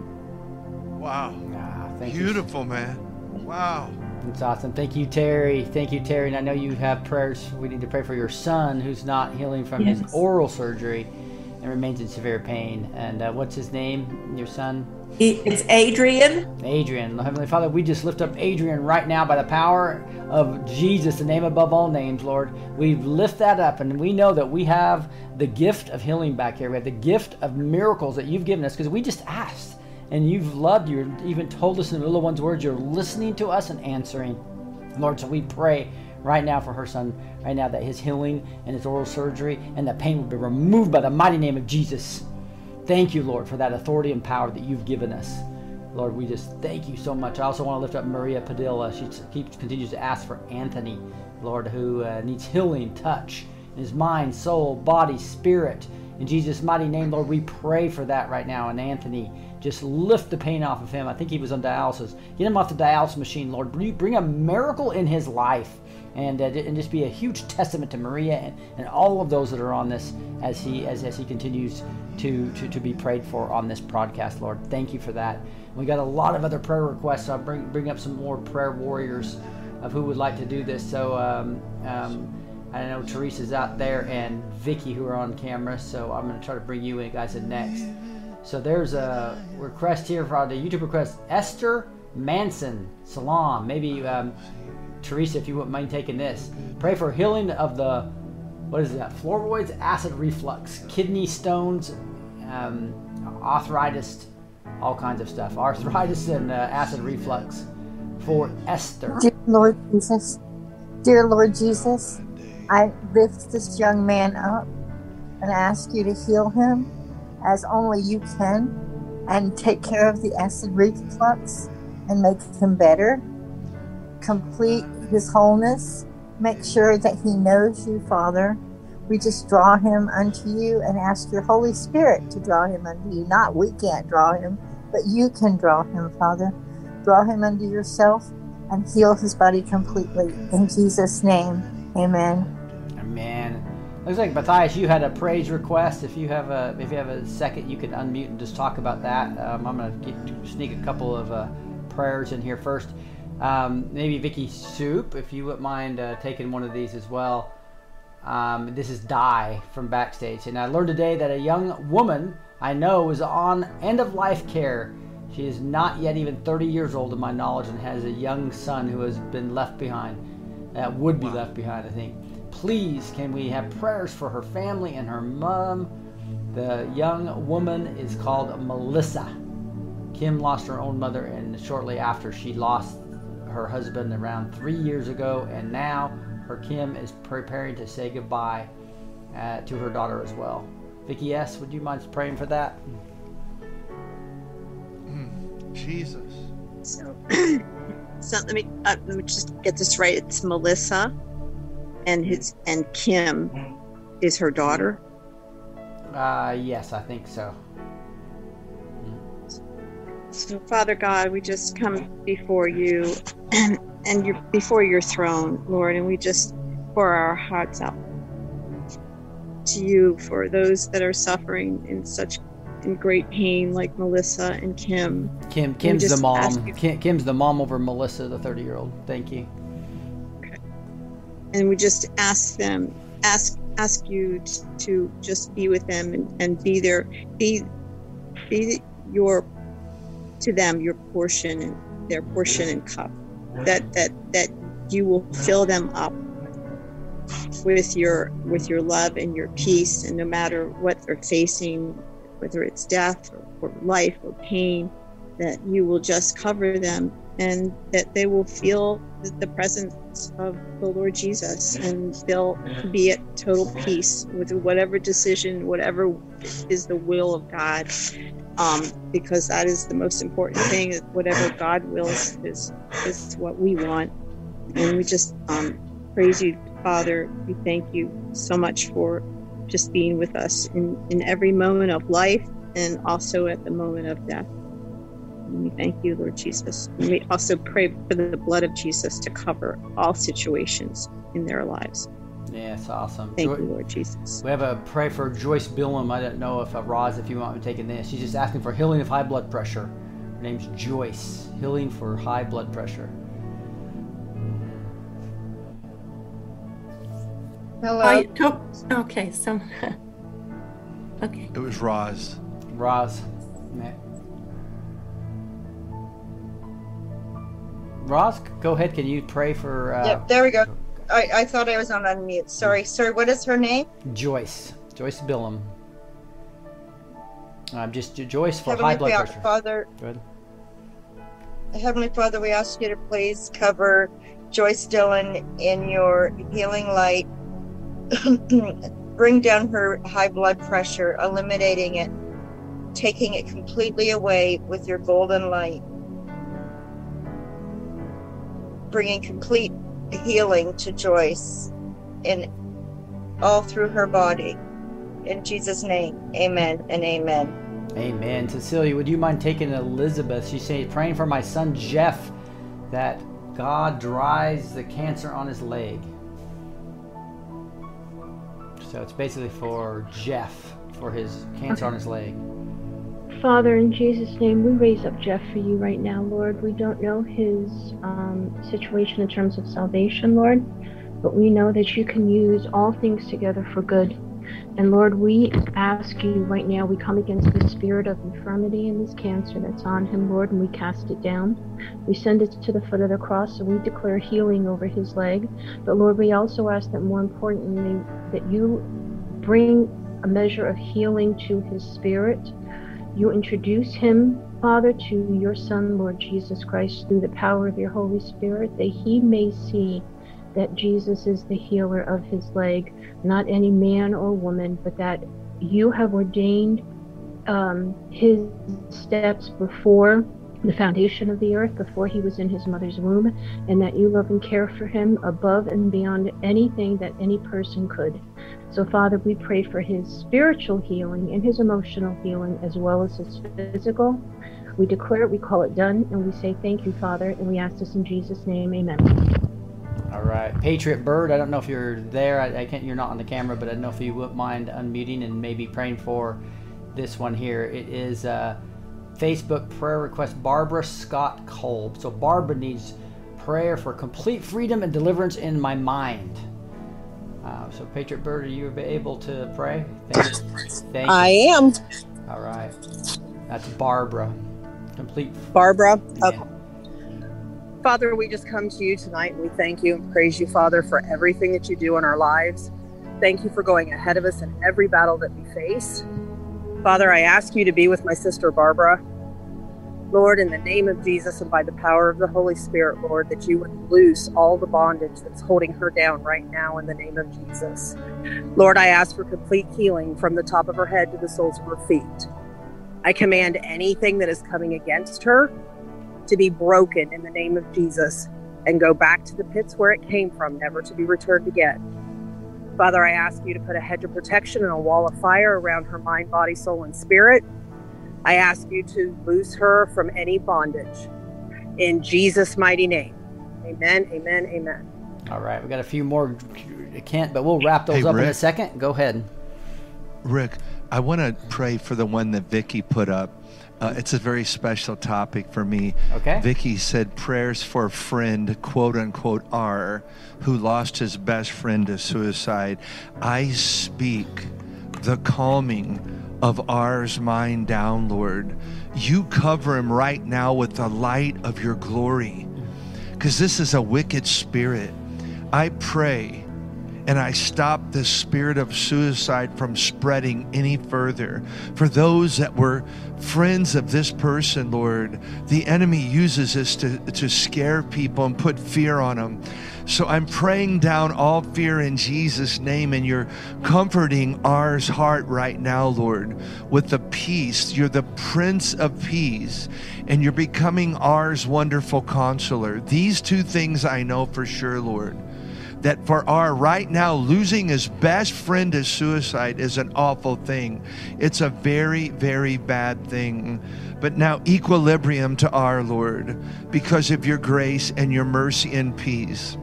Wow. Thank Beautiful, you. Man. Wow. That's awesome. Thank you, Terry. Thank you, Terry. And I know you have prayers. We need to pray for your son who's not healing from his oral surgery and remains in severe pain. And what's his name, your son? It's Adrian. Adrian. Heavenly Father, we just lift up Adrian right now by the power of Jesus, the name above all names, Lord. We lift that up, and we know that we have the gift of healing back here. We have the gift of miracles that you've given us because we just asked. And you've loved, you even told us in the little one's words, you're listening to us and answering. Lord, so we pray right now for her son, right now, that his healing and his oral surgery and that pain will be removed by the mighty name of Jesus. Thank you, Lord, for that authority and power that you've given us. Lord, we just thank you so much. I also want to lift up Maria Padilla. She continues to ask for Anthony, Lord, who needs healing, touch in his mind, soul, body, spirit. In Jesus' mighty name, Lord, we pray for that right now. And Anthony, just lift the pain off of him. I think he was on dialysis. Get him off the dialysis machine, Lord. Bring a miracle in his life. And just be a huge testament to Maria and all of those that are on this as he continues to be prayed for on this broadcast, Lord. Thank you for that. We got a lot of other prayer requests. So I'll bring up some more prayer warriors of who would like to do this. So I know Teresa's out there and Vicky who are on camera. So I'm going to try to bring you in guys in next. So there's a request here for the YouTube request. Esther Manson, Salam. Maybe Teresa, if you wouldn't mind taking this. Pray for healing of the, what is that? Flooroids, acid reflux, kidney stones, arthritis, all kinds of stuff. Arthritis and acid reflux for Esther. Dear Lord Jesus, I lift this young man up and ask you to heal him as only you can. and take care of the acid reflux and make him better. Complete his wholeness. Make sure that he knows you, Father. We just draw him unto you and ask your Holy Spirit to draw him unto you. Not we can't draw him, but you can draw him, Father. Draw him unto yourself and heal his body completely. In Jesus' name, amen. Amen. Looks like Matthias, you had a praise request. If you have a second, you can unmute and just talk about that. I'm going to sneak a couple of prayers in here first. Maybe Vicky Soup, if you wouldn't mind taking one of these as well. This is Di from Backstage. And I learned today that a young woman I know is on end-of-life care. She is not yet even 30 years old, to my knowledge, and has a young son who has been left behind. That would be left behind, I think. Please, can we have prayers for her family and her mom? The young woman is called Melissa. Kim lost her own mother, and shortly after she lost her husband around 3 years ago, and now her Kim is preparing to say goodbye to her daughter as well. Vicky S., would you mind praying for that? Jesus. So let me just get this right. It's Melissa, and Kim is her daughter. Yes, I think so. So, Father God, we just come before you and you're before your throne, Lord, and we just pour our hearts out to you for those that are suffering in great pain, like Melissa and Kim. Kim's the mom. Kim's the mom over Melissa, the 30-year-old. Thank you. Okay. And we just ask you to just be with them and be your to them your portion and their portion and cup. That you will fill them up with your love and your peace, and no matter what they're facing, whether it's death or life or pain, that you will just cover them, and that they will feel the presence of the Lord Jesus, and they'll be at total peace with whatever decision, whatever is the will of God, because that is the most important thing. Whatever God wills is what we want. And we just praise you, Father. We thank you so much for just being with us in every moment of life, and also at the moment of death. And we thank you, Lord Jesus. And we also pray for the blood of Jesus to cover all situations in their lives. Yeah, it's awesome. Thank you, Lord Jesus. We have a pray for Joyce Billum. I don't know if Roz, if you want me taking this. She's just asking for healing of high blood pressure. Her name's Joyce. Healing for high blood pressure. Hello. Okay, so okay. It was Roz. Roz. Roz, go ahead. Can you pray for... Yep, there we go. I thought I was on unmute. Sorry. Sir, what is her name? Joyce Billum. Just Joyce for Heavenly high blood pressure. Father, Good. Heavenly Father, we ask you to please cover Joyce Dillon in your healing light. Bring down her high blood pressure, eliminating it, taking it completely away with your golden light. Bringing complete healing to Joyce in all through her body. In Jesus' name, amen and amen. Amen. Cecilia, would you mind taking Elizabeth? She's saying, praying for my son Jeff, that God dries the cancer on his leg. So it's basically for Jeff, for his cancer on his leg. Father, in Jesus' name, we raise up Jeff for you right now, Lord. We don't know his situation in terms of salvation, Lord, but we know that you can use all things together for good. And Lord, we ask you right now, we come against the spirit of infirmity and this cancer that's on him, Lord, and we cast it down. We send it to the foot of the cross, and we declare healing over his leg. But Lord, we also ask that more importantly, that you bring a measure of healing to his spirit. You introduce him, Father, to your Son, Lord Jesus Christ, through the power of your Holy Spirit, that he may see that Jesus is the healer of his leg, not any man or woman, but that you have ordained his steps before the foundation of the earth, before he was in his mother's womb, and that you love and care for him above and beyond anything that any person could. So, Father, we pray for his spiritual healing and his emotional healing as well as his physical. We declare it, we call it done, and we say thank you, Father, and we ask this in Jesus' name, amen. All right. Patriot Bird, I don't know if you're there. I can't. You're not on the camera, but I don't know if you wouldn't mind unmuting and maybe praying for this one here. It is Facebook prayer request, Barbara Scott Kolb. So Barbara needs prayer for complete freedom and deliverance in my mind. So Patriot Bird, are you able to pray? Thank you. I am. All right. That's Barbara. Complete. Barbara? Yeah. Okay. Father, we just come to you tonight and we thank you and praise you, Father, for everything that you do in our lives. Thank you for going ahead of us in every battle that we face. Father, I ask you to be with my sister Barbara. Lord, in the name of Jesus and by the power of the Holy Spirit, Lord, that you would loose all the bondage that's holding her down right now in the name of Jesus. Lord, I ask for complete healing from the top of her head to the soles of her feet. I command anything that is coming against her to be broken in the name of Jesus and go back to the pits where it came from, never to be returned again. Father, I ask you to put a hedge of protection and a wall of fire around her mind, body, soul, and spirit. I ask you to loose her from any bondage. In Jesus' mighty name. Amen, amen, amen. All right. We got a few more, Kent, but we'll wrap those up Rick, in a second. Go ahead. Rick, I want to pray for the one that Vicky put up. It's a very special topic for me. Okay. Vicky said prayers for a friend, quote unquote, R, who lost his best friend to suicide. I speak the calming of R's mind down, Lord. You cover him right now with the light of your glory, because this is a wicked spirit. I pray and I stop the spirit of suicide from spreading any further. For those that were friends of this person, Lord, the enemy uses this to scare people and put fear on them. So I'm praying down all fear in Jesus' name, and you're comforting R's heart right now, Lord, with the peace. You're the Prince of Peace, and you're becoming R's wonderful counselor. These two things I know for sure, Lord. That for R right now, losing his best friend to suicide is an awful thing. It's a very, very bad thing. But now equilibrium to R, Lord, because of your grace and your mercy and peace.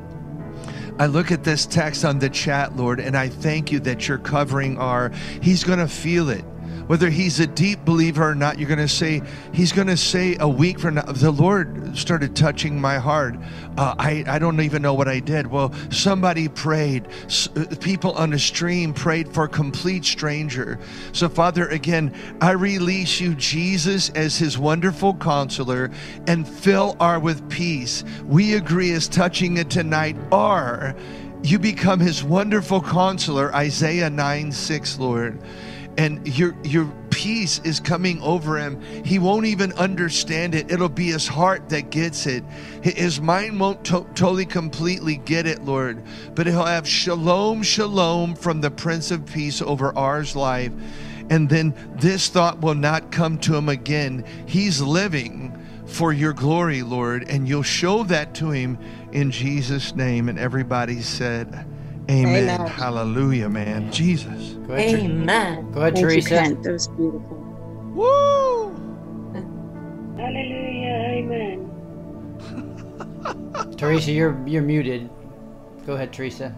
I look at this text on the chat, Lord, and I thank you that you're covering R. He's going to feel it. Whether he's a deep believer or not, he's going to say a week from now, the Lord started touching my heart. I don't even know what I did. Well, somebody prayed. People on the stream prayed for a complete stranger. So, Father, again, I release you, Jesus, as his wonderful counselor, and fill R with peace. We agree as touching it tonight. R, you become his wonderful counselor, Isaiah 9:6, Lord. And your peace is coming over him. He won't even understand it. It'll be his heart that gets it. His mind won't totally, completely get it, Lord. But he'll have shalom, shalom from the Prince of Peace over R's life. And then this thought will not come to him again. He's living for your glory, Lord. And you'll show that to him in Jesus' name. And everybody said, amen. Amen. Hallelujah, man. Jesus. Go ahead, Amen. Go ahead, Thank Teresa. you, Kent. That was beautiful. Woo! Hallelujah, amen. Teresa, you're muted. Go ahead, Teresa.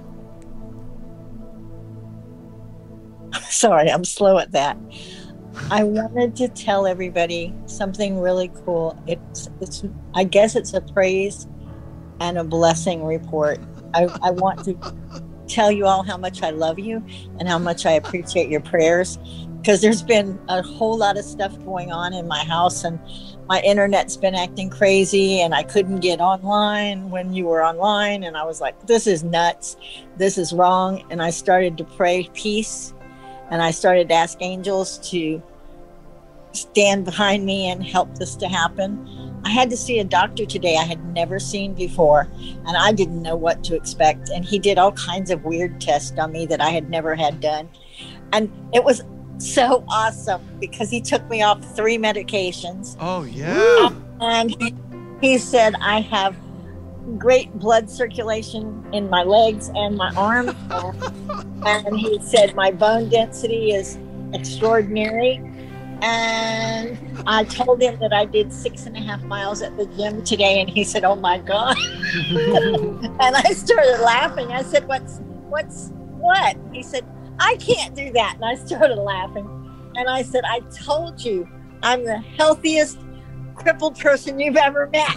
Sorry, I'm slow at that. I wanted to tell everybody something really cool. It's I guess it's a praise and a blessing report. I want to tell you all how much I love you and how much I appreciate your prayers, because there's been a whole lot of stuff going on in my house, and my internet's been acting crazy, and I couldn't get online when you were online, and I was like, this is nuts, this is wrong. And I started to pray peace, and I started to ask angels to stand behind me and help this to happen. I had to see a doctor today I had never seen before, and I didn't know what to expect. And he did all kinds of weird tests on me that I had never had done. And it was so awesome because he took me off 3 medications. Oh, yeah. And he said, I have great blood circulation in my legs and my arms. And he said, my bone density is extraordinary. And I told him that I did 6.5 miles at the gym today. And he said, oh my God. And I started laughing. I said, what? He said, I can't do that. And I started laughing. And I said, I told you, I'm the healthiest crippled person you've ever met.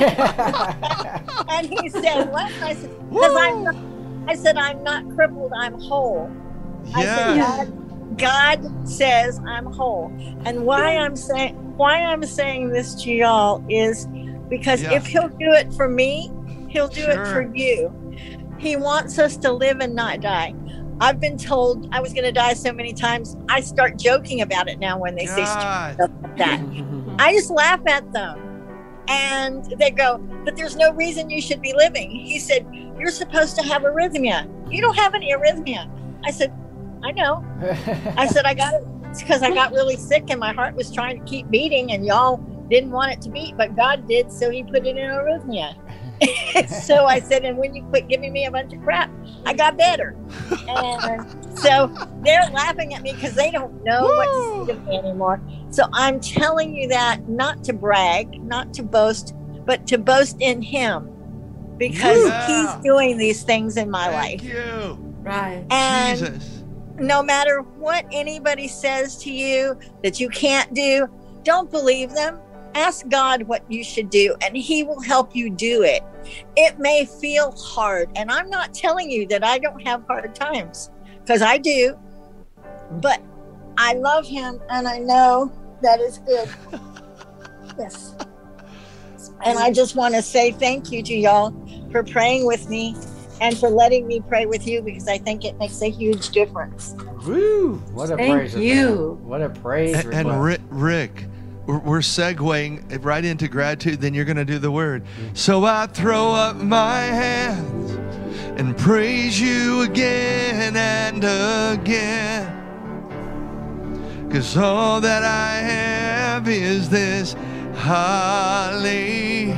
And he said, what? And I said, because I'm not crippled, I'm whole. Yeah. I said, God says I'm whole. And why I'm saying this to y'all is because if he'll do it for me, he'll do it for you. He wants us to live and not die. I've been told I was going to die so many times. I start joking about it now when they say stuff like that. I just laugh at them. And they go, but there's no reason you should be living. He said, you're supposed to have arrhythmia. You don't have any arrhythmia. I said, I know. I said, I got it because I got really sick and my heart was trying to keep beating and y'all didn't want it to beat, but God did, so he put it in arrhythmia. So I said, and when you quit giving me a bunch of crap, I got better. And so they're laughing at me because they don't know what to say to me anymore. So I'm telling you that not to brag, not to boast, but to boast in him because he's doing these things in my life. Thank you. Right. And Jesus. No matter what anybody says to you that you can't do, don't believe them. Ask God what you should do, and he will help you do it. It may feel hard, and I'm not telling you that I don't have hard times, because I do, but I love him, and I know that is good. Yes. And I just want to say thank you to y'all for praying with me and for letting me pray with you, because I think it makes a huge difference. Woo! What a praise! Thank you. What a praise! And Rick, we're segueing right into gratitude. Then you're going to do the word. So I throw up my hands and praise you again and again, 'cause all that I have is this hallelujah,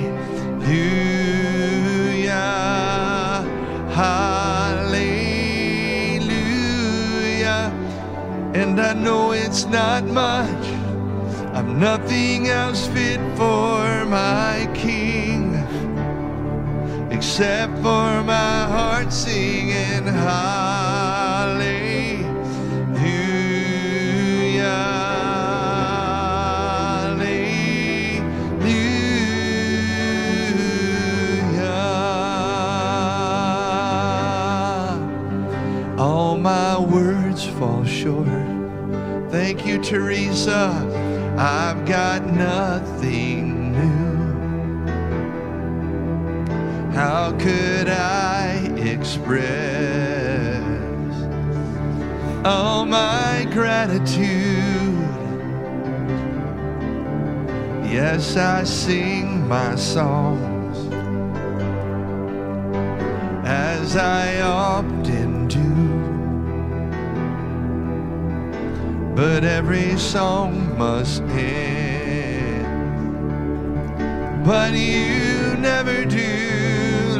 hallelujah. And I know it's not much, I'm nothing else fit for my King, except for my heart singing hallelujah, hallelujah. All my words fall short. Thank you, Teresa. I've got nothing new. How could I express all my gratitude? Yes, I sing my songs as I often do, but every song must end. But you never do,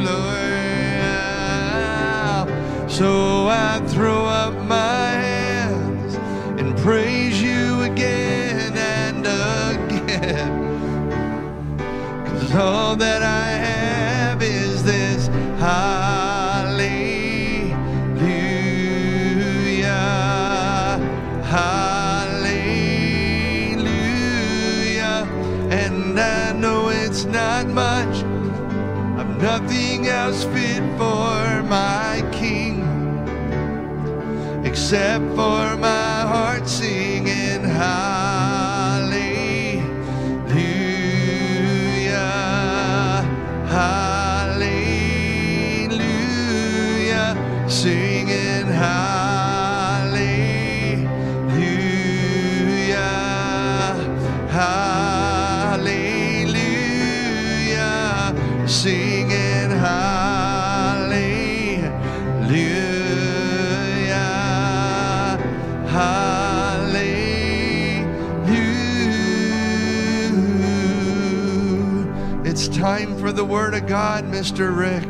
Lord. So I throw up my hands and praise you again and again, 'cause all that I have is this hallelujah, hallelujah. And I know it's not much, I'm nothing else fit for my King, except for my heart singing hallelujah, hallelujah, singing hallelujah, hallelujah, singing hallelujah, hallelujah. it's time for the Word of God, Mr. Rick.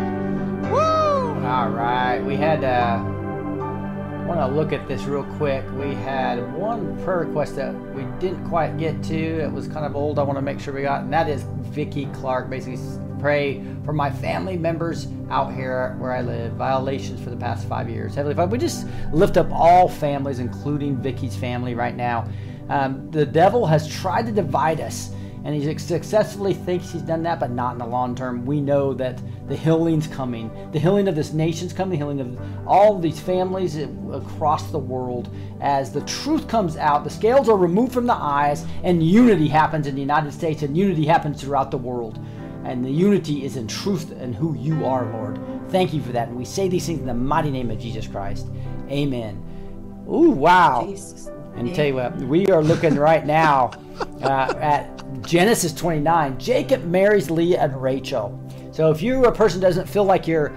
Woo! All right. We had, I want to look at this real quick. We had one prayer request that we didn't quite get to. It was kind of old. I want to make sure we got, and that is Vicky Clark. Basically, pray for my family members out here where I live. Violations for the past 5 years. Heavenly Father, we just lift up all families, including Vicky's family right now. The devil has tried to divide us, and he successfully thinks he's done that, but not in the long term. We know that the healing's coming. The healing of this nation's coming. The healing of all of these families across the world. As the truth comes out, the scales are removed from the eyes, and unity happens in the United States, and unity happens throughout the world. And the unity is in truth and who you are, Lord. Thank you for that. And we say these things in the mighty name of Jesus Christ. Amen. Ooh, wow. Jesus. And tell you what, we are looking right now at Genesis 29. Jacob marries Leah and Rachel. So if you're a person who doesn't feel like you're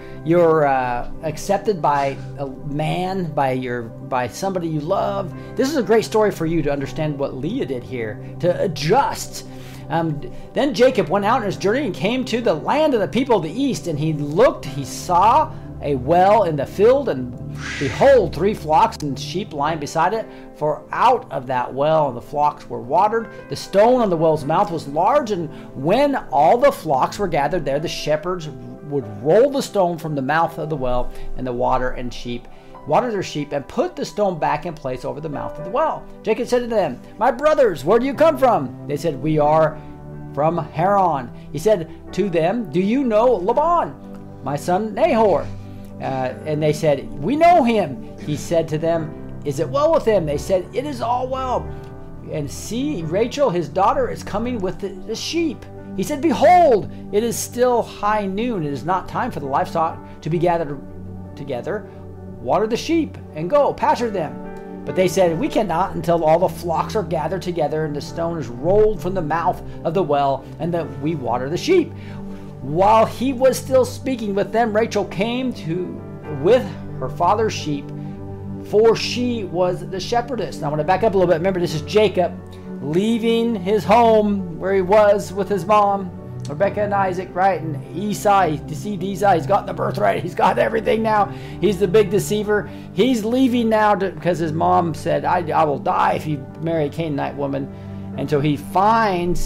accepted by a man, by somebody you love, this is a great story for you to understand what Leah did here, to adjust. Then Jacob went out on his journey and came to the land of the people of the east, and he saw a well in the field, and behold, 3 flocks and sheep lying beside it. For out of that well the flocks were watered. The stone on the well's mouth was large, and when all the flocks were gathered there, the shepherds would roll the stone from the mouth of the well and the water their sheep, and put the stone back in place over the mouth of the well. Jacob said to them, "My brothers, where do you come from?" They said, "We are from Haran." He said to them, "Do you know Laban, my son Nahor?" And they said, "We know him." He said to them, "Is it well with him?" They said, "It is all well. And see, Rachel, his daughter, is coming with the sheep." He said, "Behold, it is still high noon. It is not time for the livestock to be gathered together. Water the sheep and go, pasture them." But they said, "We cannot until all the flocks are gathered together and the stone is rolled from the mouth of the well, and that we water the sheep." While he was still speaking with them, Rachel came with her father's sheep, for she was the shepherdess. Now I want to back up a little bit. Remember, this is Jacob leaving his home where he was with his mom, Rebecca and Isaac, right? And Esau, you see Esau, he's got the birthright. He's got everything now. He's the big deceiver. He's leaving now because his mom said, I will die if you marry a Canaanite woman. And so he finds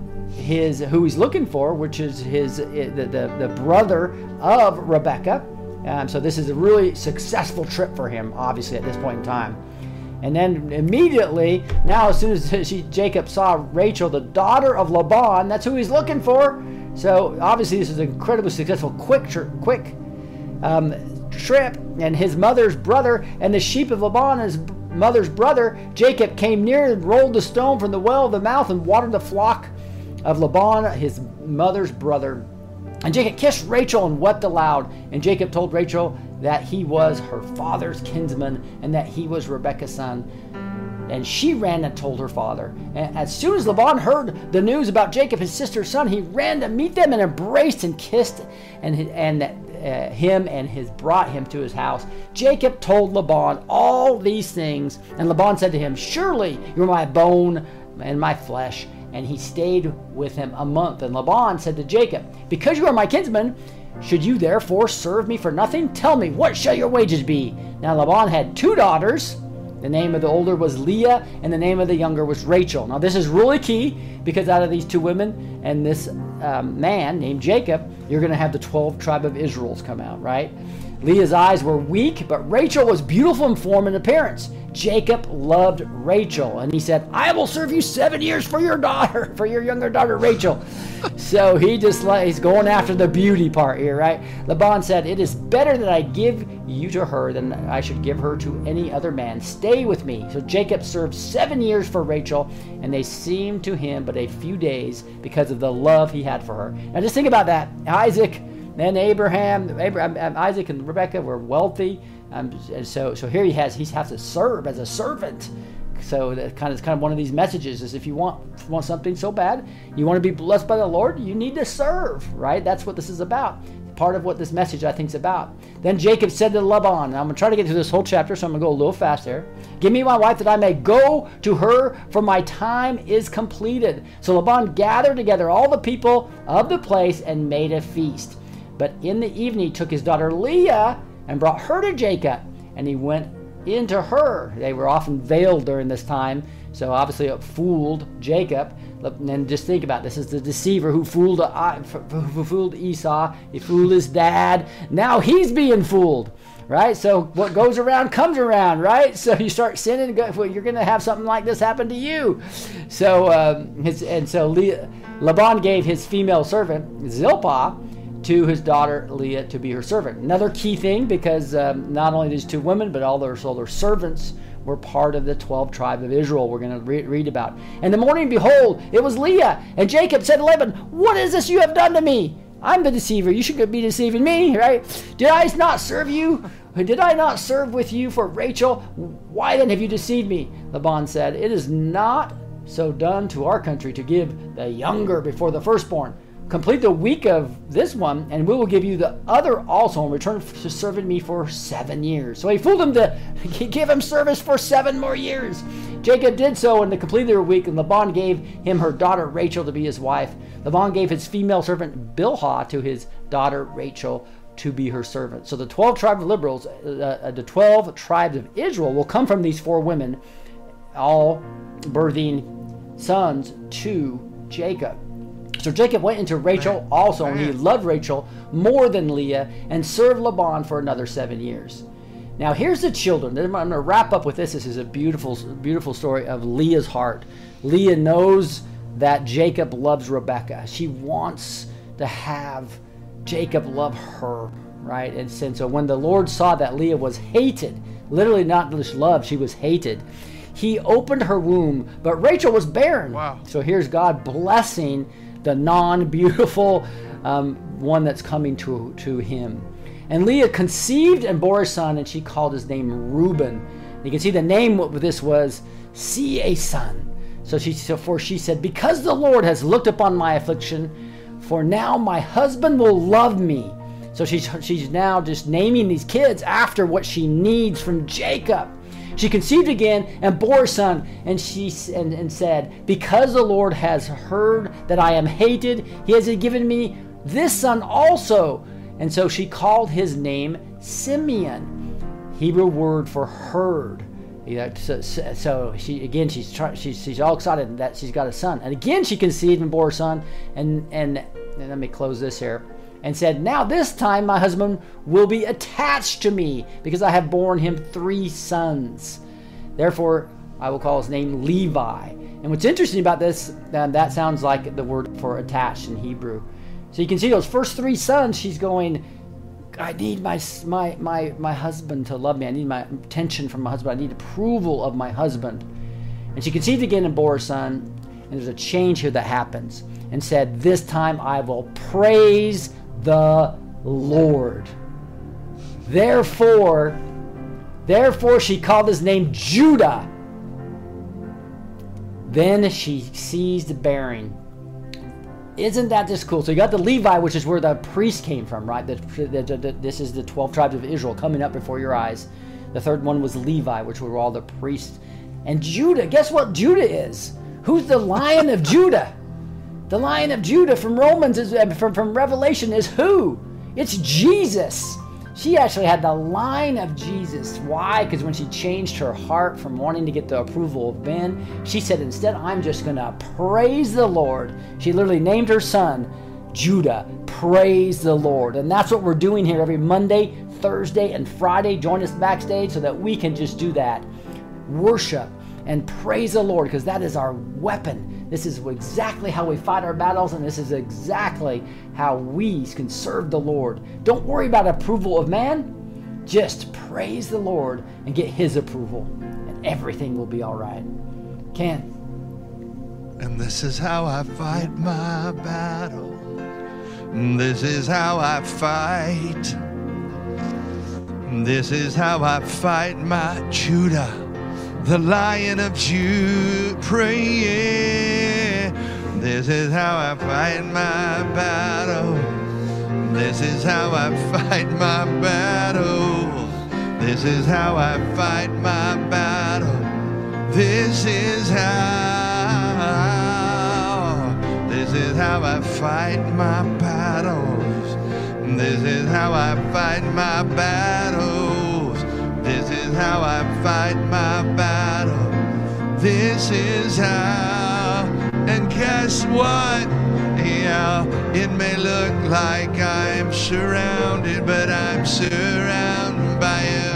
who he's looking for, which is the brother of Rebecca. So this is a really successful trip for him, obviously, at this point in time. And then immediately, now as soon as Jacob saw Rachel, the daughter of Laban, that's who he's looking for. So obviously this is an incredibly successful, quick trip. And his mother's brother and the sheep of Laban, his mother's brother, Jacob came near and rolled the stone from the well of the mouth and watered the flock of Laban, his mother's brother. And Jacob kissed Rachel and wept aloud. And Jacob told Rachel that he was her father's kinsman and that he was Rebekah's son. And she ran and told her father. And as soon as Laban heard the news about Jacob, his sister's son, he ran to meet them and embraced and kissed him and brought him to his house. Jacob told Laban all these things. And Laban said to him, "Surely you are my bone and my flesh." And he stayed with him a month. And Laban said to Jacob, "Because you are my kinsman, should you therefore serve me for nothing? Tell me, what shall your wages be?" Now Laban had 2 daughters. The name of the older was Leah, and the name of the younger was Rachel. Now this is really key, because out of these 2 women and this man named Jacob, you're going to have the 12 tribe of Israel's come out, right? Leah's eyes were weak, but Rachel was beautiful in form and appearance. Jacob loved Rachel, and he said, "I will serve you 7 years for your daughter, for your younger daughter Rachel." So he's going after the beauty part here, right? Laban said, "It is better that I give you to her than I should give her to any other man. Stay with me." So Jacob served 7 years for Rachel, and they seemed to him but a few days because of the love he had for her. Now just think about that. Isaac and Isaac and Rebekah were wealthy. And so here he has to serve as a servant. So that kind of one of these messages is, if you want something so bad, you want to be blessed by the Lord, you need to serve, right? That's what this is about. part of what this message I think is about. Then Jacob said to Laban, and I'm going to try to get through this whole chapter, so I'm going to go a little fast there. Give me my wife that I may go to her, for my time is completed. So Laban gathered together all the people of the place and made a feast. But in the evening he took his daughter Leah and brought her to Jacob, and he went into her. They were often veiled during this time, so obviously it fooled Jacob. And just think about this: is the deceiver who fooled Esau. He fooled his dad. Now he's being fooled, right? So what goes around comes around, right? So you start sinning, you're going to have something like this happen to you. So Laban gave his female servant Zilpah to his daughter Leah to be her servant. Another key thing, because not only these two women, but all their servants were part of the 12 tribes of Israel we're going to read about. And the morning, behold, it was Leah. And Jacob said to Laban, what is this you have done to me? I'm the deceiver. You should be deceiving me, right? Did I not serve you? Did I not serve with you for Rachel? Why then have you deceived me? Laban said, it is not so done to our country to give the younger before the firstborn. Complete the week of this one, and we will give you the other also in return to serving me for 7 years. So he fooled him to give him service for 7 more years. Jacob did so, and they completed their week, and Laban gave him her daughter Rachel to be his wife. Laban gave his female servant Bilhah to his daughter Rachel to be her servant. So the 12 tribes of liberals, the 12 tribes of Israel will come from these 4 women, all birthing sons to Jacob. So Jacob went into Rachel also, and he loved Rachel more than Leah, and served Laban for another 7 years. Now here's the children. I'm going to wrap up with this. This is a beautiful, beautiful story of Leah's heart. Leah knows that Jacob loves Rebekah. She wants to have Jacob love her, right? And so when the Lord saw that Leah was hated, literally not just loved, she was hated, he opened her womb, but Rachel was barren. Wow. So here's God blessing the non-beautiful one that's coming to him. And Leah conceived and bore a son, and she called his name Reuben. You can see the name of this was "See a son." So she said, because the Lord has looked upon my affliction, for now my husband will love me. So she's now just naming these kids after what she needs from Jacob. She conceived again and bore a son, and she said, because the Lord has heard that I am hated, he has given me this son also. And so she called his name Simeon, Hebrew word for heard. So she's all excited that she's got a son. And again she conceived and bore a son, and let me close this here. And said, now this time my husband will be attached to me, because I have borne him 3 sons. Therefore, I will call his name Levi. And what's interesting about this, that sounds like the word for attached in Hebrew. So you can see those first 3 sons, she's going, I need my husband to love me. I need my attention from my husband. I need approval of my husband. And she conceived again and bore a son. And there's a change here that happens. And said, this time I will praise the Lord. Therefore she called his name Judah. Then she ceased bearing. Isn't that just cool? So you got the Levi, which is where the priest came from, right? This is the 12 tribes of Israel coming up before your eyes. The third one was Levi, which were all the priests. And Judah, guess what Judah is? Who's the Lion of Judah? The Lion of Judah from from Revelation is who? It's Jesus. She actually had the line of Jesus. Why? Because when she changed her heart from wanting to get the approval of men, she said, instead, I'm just going to praise the Lord. She literally named her son Judah. Praise the Lord. And that's what we're doing here every Monday, Thursday, and Friday. Join us backstage so that we can just do that. Worship and praise the Lord, because that is our weapon. This is exactly how we fight our battles, and this is exactly how we can serve the Lord. Don't worry about approval of man. Just praise the Lord and get his approval, and everything will be all right. Ken. And this is how I fight my battle. This is how I fight. This is how I fight my Judah, the Lion of Judah, praying. This is how I fight my battle. This is how I fight my battles. This is how I fight my battle. This is how I fight my battles. This is how I fight my battles. This is how I fight my battle. This is how. And guess what? Yeah, it may look like I'm surrounded, but I'm surrounded by you.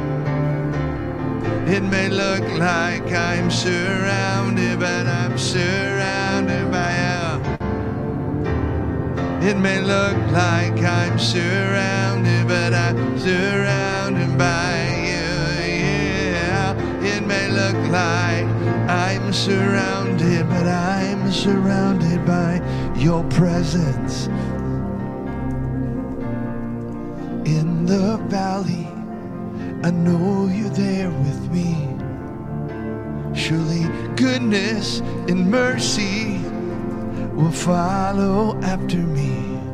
It may look like I'm surrounded, but I'm surrounded by you. It may look like I'm surrounded, but I'm surrounded by you. Yeah, it may look like I'm surrounded, but I'm surrounded by your presence. In the valley, I know you're there with me. Surely goodness and mercy will follow after me.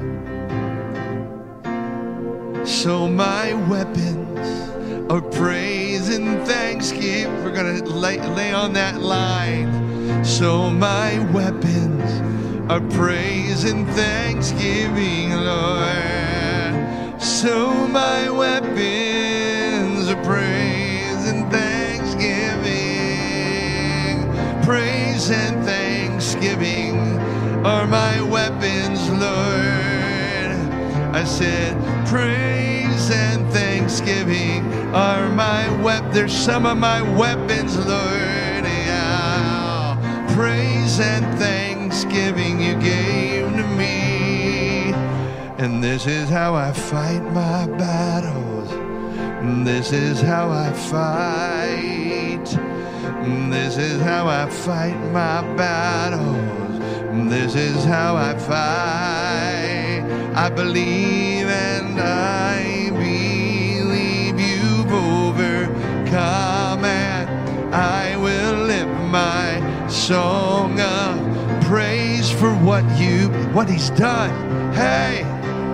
So my weapons are praise and thanksgiving. We're gonna lay on that line. So my weapons are praise and thanksgiving, Lord. So my weapons are praise and thanksgiving. Praise and thanksgiving are my weapons, Lord. I said, praise and thanksgiving are my weapons. There's some of my weapons, Lord. Yeah. Praise and thanksgiving you gave to me. And this is how I fight my battles. This is how I fight. This is how I fight my battles. This is how I fight. I believe and I believe you've overcome, and I will lift my song of praise for what he's done. Hey,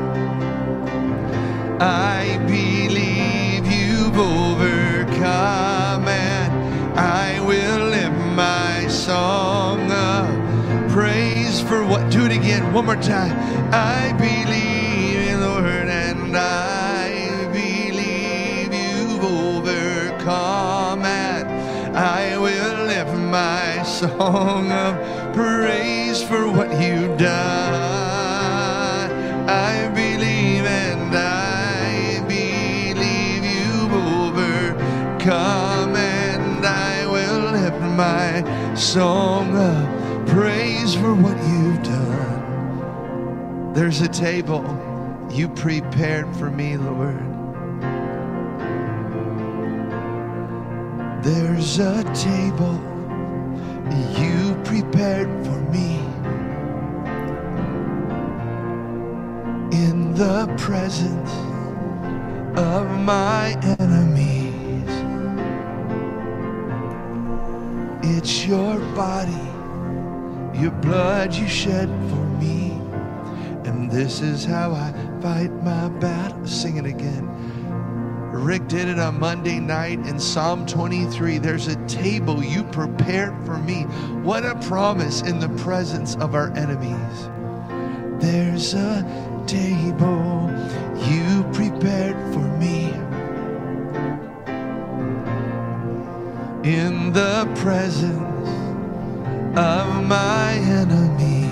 I believe you've overcome, and I will lift my song of praise for what? Do it again, one more time. I believe in the Lord, and I believe you've overcome, and I will lift my song of praise for what you've done. I believe and I believe you've overcome, and I will lift my song of praise for what you've done. There's a table you prepared for me, Lord. There's a table you prepared for me in the presence of my enemies. It's your body, your blood you shed for me, and this is how I fight my battle. Sing it again. Rick did it on Monday night in Psalm 23. There's a table you prepared for me. What a promise in the presence of our enemies. There's a table you prepared for me in the presence of my enemies.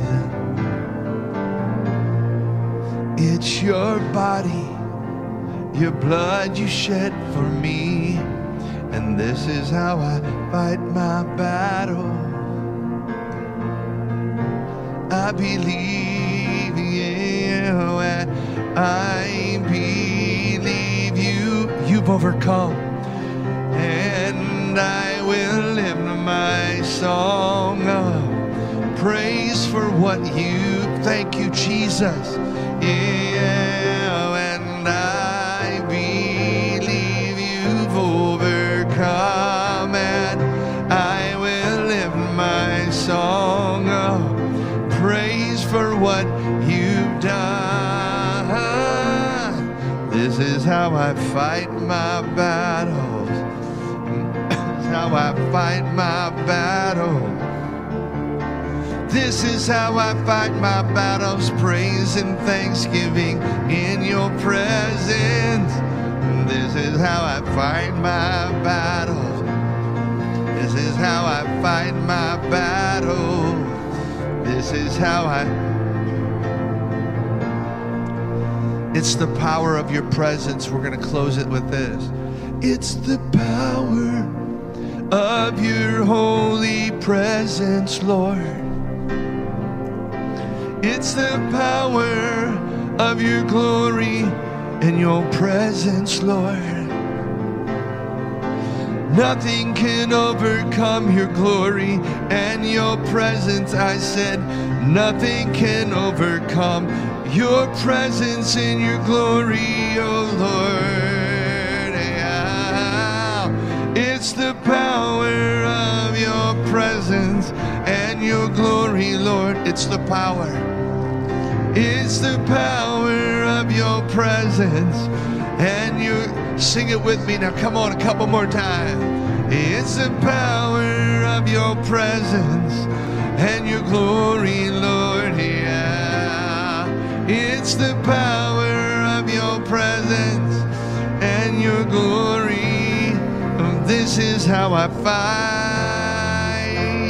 It's your body, your blood you shed for me, and this is how I fight my battle. I believe you, and I believe you've overcome, and I will lift my song of praise for what you. Thank you, Jesus. Yeah, and I believe you've overcome, and I will lift my song of praise for what you've done. This is how I fight my battles. This is how I fight my battle. This is how I fight my battles. Praise and thanksgiving in your presence. This is how I fight my battles. This is how I fight my battle. This is how It's the power of your presence. We're going to close it with this. It's the power of your holy presence, Lord. It's the power of your glory and your presence, Lord. Nothing can overcome your glory and your presence. I said, nothing can overcome your presence and your glory, oh Lord. Yeah. It's the power of your presence and your glory, Lord. It's the power. It's the power of your presence and your... Sing it with me now. Come on, a couple more times. It's the power of your presence and your glory, Lord. Yeah. It's the power of your presence and your glory. This is how I fight.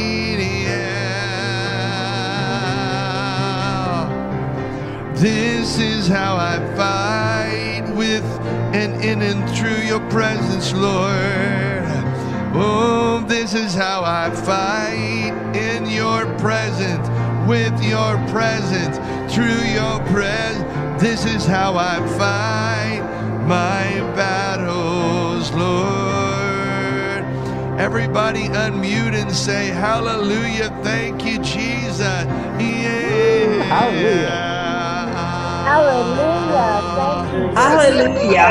Yeah. This is how I fight with and in and through your presence, Lord. Oh, this is how I fight in your presence, with your presence, through your presence. This is how I fight my battles, Lord. Everybody unmute and say hallelujah. Thank you, Jesus. Yeah. Hallelujah. Hallelujah.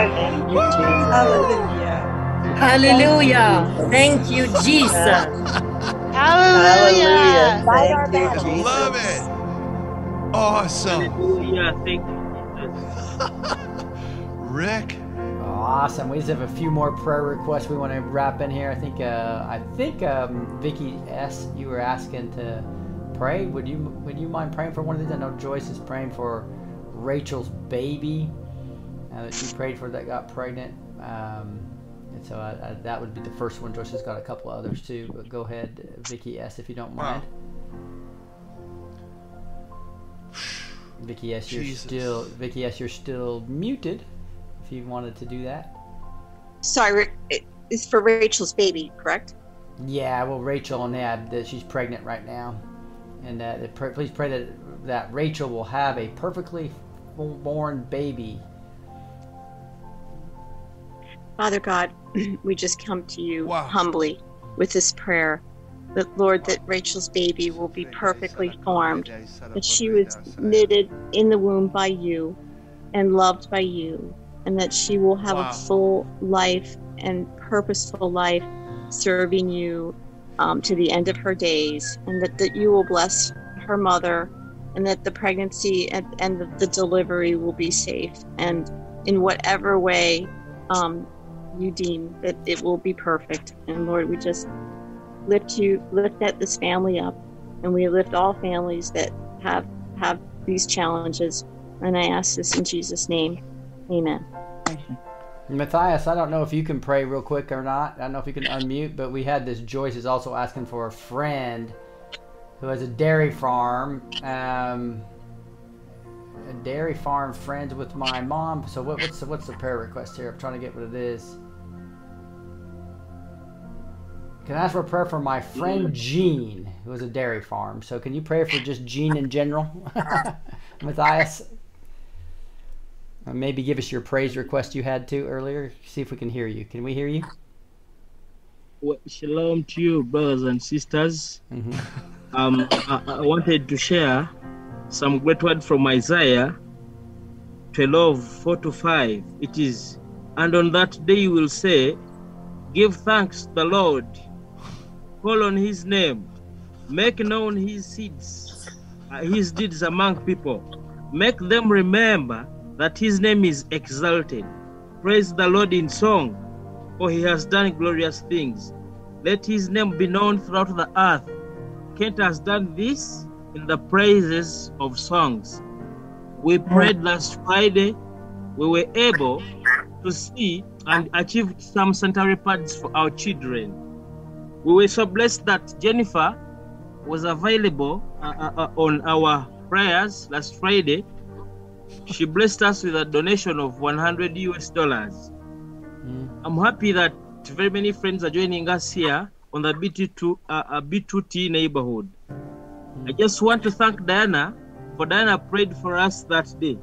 Hallelujah. Thank you, Jesus. Hallelujah. Hallelujah. Thank you, Jesus. Love it. Awesome. Hallelujah. Thank you, Jesus. Rick. Awesome. We just have a few more prayer requests we want to wrap in here. I think Vicky S., you were asking to pray. Would you mind praying for one of these? I know Joyce is praying for Rachel's baby that she prayed for that got pregnant. And so that would be the first one. Joyce has got a couple of others too. But go ahead, Vicky S., if you don't mind. Vicky S., you're still muted. If you wanted to do that. Sorry, it's for Rachel's baby, correct? Yeah, well, Rachel and that she's pregnant right now, and please pray that Rachel will have a perfectly born baby. Father God, we just come to you humbly with this prayer that, Lord, that Rachel's baby will be perfectly formed, that she was knitted in the womb by you and loved by you, and that she will have a full life and purposeful life serving you to the end of her days, and that you will bless her mother, and that the pregnancy and the delivery will be safe, and in whatever way you deem that it will be perfect. And Lord, we just lift this family up, and we lift all families that have these challenges, and I ask this in Jesus' name. Amen. Matthias, I don't know if you can pray real quick or not. I don't know if you can unmute, but we had this. Joyce is also asking for a friend who has a dairy farm. A dairy farm, friends with my mom. So what's the prayer request here? I'm trying to get what it is. Can I ask for a prayer for my friend Jean, who has a dairy farm? So can you pray for just Jean in general, Matthias? Maybe give us your praise request you had to earlier. See if we can hear you. Can we hear you? Well, shalom to you, brothers and sisters. Mm-hmm. I wanted to share some great word from Isaiah 12:4-5. It is, and on that day you will say, give thanks to the Lord, call on his name, make known his deeds among people, make them remember that his name is exalted. Praise the Lord in song, for he has done glorious things. Let his name be known throughout the earth. Kent has done this in the praises of songs. We prayed last Friday. We were able to see and achieve some sanitary pads for our children. We were so blessed that Jennifer was available on our prayers last Friday. She blessed us with a donation of $100 US. I'm happy that very many friends are joining us here on the B2T neighborhood. I just want to thank Diana, for Diana prayed for us that day.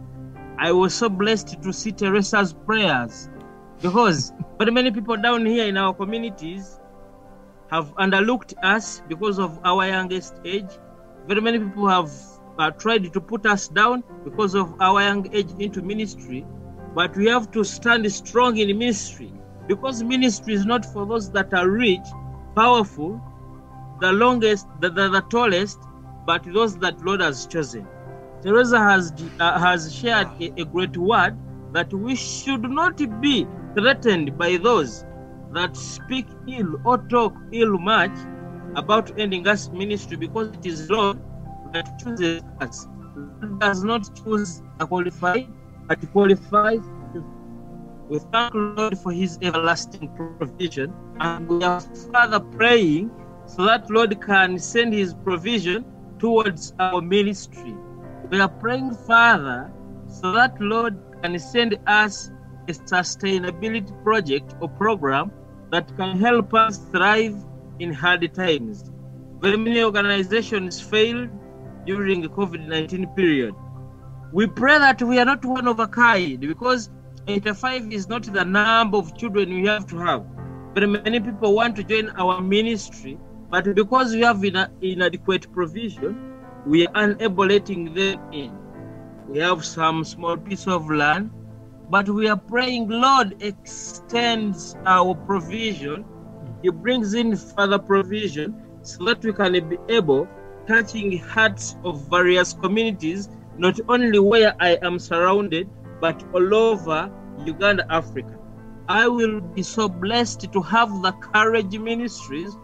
I was so blessed to see Teresa's prayers, because very many people down here in our communities have underlooked us because of our youngest age. Very many people have tried to put us down because of our young age into ministry, but we have to stand strong in ministry, because ministry is not for those that are rich, powerful, the longest, the tallest, but those that Lord has chosen. Teresa has shared a great word that we should not be threatened by those that speak ill or talk ill much about ending us ministry, because it is Lord that chooses us. Lord does not choose a qualified, but qualifies. We thank Lord for his everlasting provision, and we are further praying so that Lord can send his provision towards our ministry. We are praying, Father, so that Lord can send us a sustainability project or program that can help us thrive in hard times. Very many organizations failed during the COVID-19 period. We pray that we are not one of a kind, because 85 is not the number of children we have to have. Very many people want to join our ministry, but because we have inadequate provision, we are unable letting them in. We have some small piece of land, but we are praying, Lord extends our provision. He brings in further provision so that we can be able, touching hearts of various communities, not only where I am surrounded, but all over Uganda, Africa. I will be so blessed to have the Courage Ministries,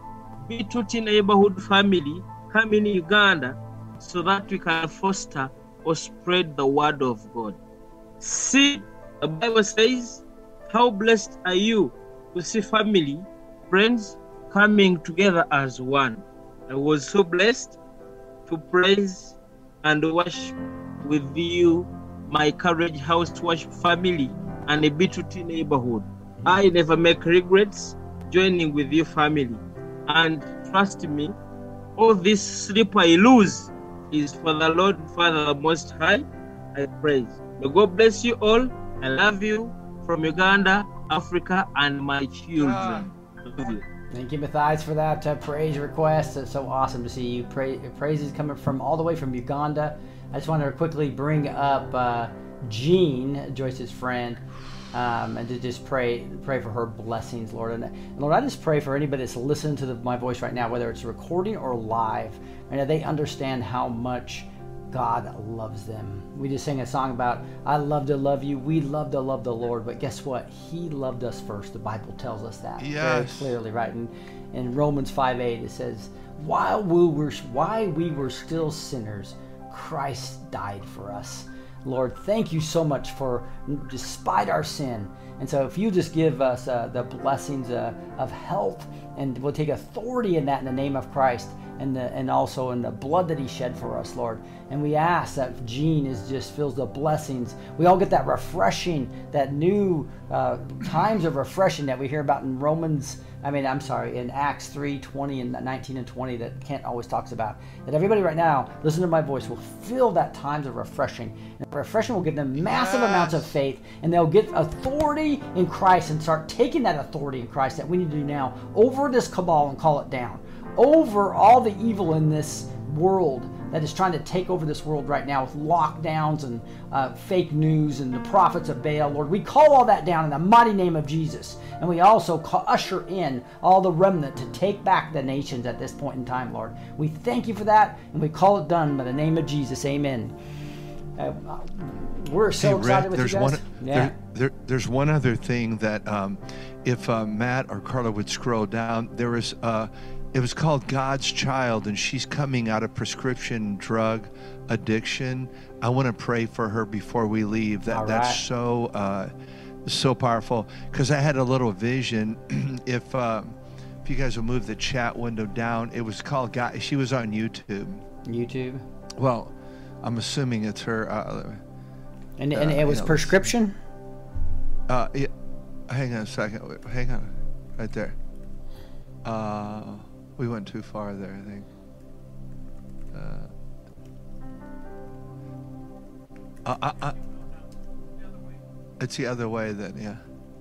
B2T neighborhood family come in Uganda, so that we can foster or spread the word of God. See, the Bible says, how blessed are you to see family, friends coming together as one. I was so blessed to praise and worship with you, my Courage House Worship family and a B2T neighborhood. I never make regrets joining with you family. And trust me, all this sleep I lose is for the Lord Father the Most High. I praise. May God bless you all. I love you from Uganda, Africa, and my children. Love you. Thank you, Matthias, for that praise request. It's so awesome to see you. Praises coming from all the way from Uganda. I just wanted to quickly bring up Jean, Joyce's friend, and to just pray for her blessings, Lord. And Lord, I just pray for anybody that's listening to my voice right now, whether it's recording or live, and they understand how much God loves them. We just sang a song about, I love to love you. We love to love the Lord. But guess what? He loved us first. The Bible tells us that very clearly, right? And in Romans 5:8, it says, while we were still sinners, Christ died for us. Lord, thank you so much for, despite our sin. And so if you just give us the blessings of health, and we'll take authority in that in the name of Christ, and also in the blood that he shed for us, Lord. And we ask that Jean just feels the blessings. We all get that refreshing, that new times of refreshing that we hear about in in Acts 3:20 and 19 and 20 that Kent always talks about. That everybody right now, listen to my voice, will feel that times of refreshing. And refreshing will give them massive amounts of faith, and they'll get authority in Christ and start taking that authority in Christ that we need to do now over this cabal and call it down. Over all the evil in this world that is trying to take over this world right now with lockdowns and fake news and the prophets of Baal. Lord, we call all that down in the mighty name of Jesus. And we also usher in all the remnant to take back the nations at this point in time, Lord. We thank you for that, and we call it done by the name of Jesus. Amen. We're so excited with there's you guys. There's one other thing that if Matt or Carla would scroll down, there was it was called God's Child, and she's coming out of prescription drug addiction. I want to pray for her before we leave. That's so powerful, because I had a little vision. If you guys will move the chat window down, it was called God. She was on YouTube. Well, I'm assuming it's her. And it was prescription? Yeah, hang on a second. Hang on. Right there. We went too far there, I think. It's the other way then, yeah.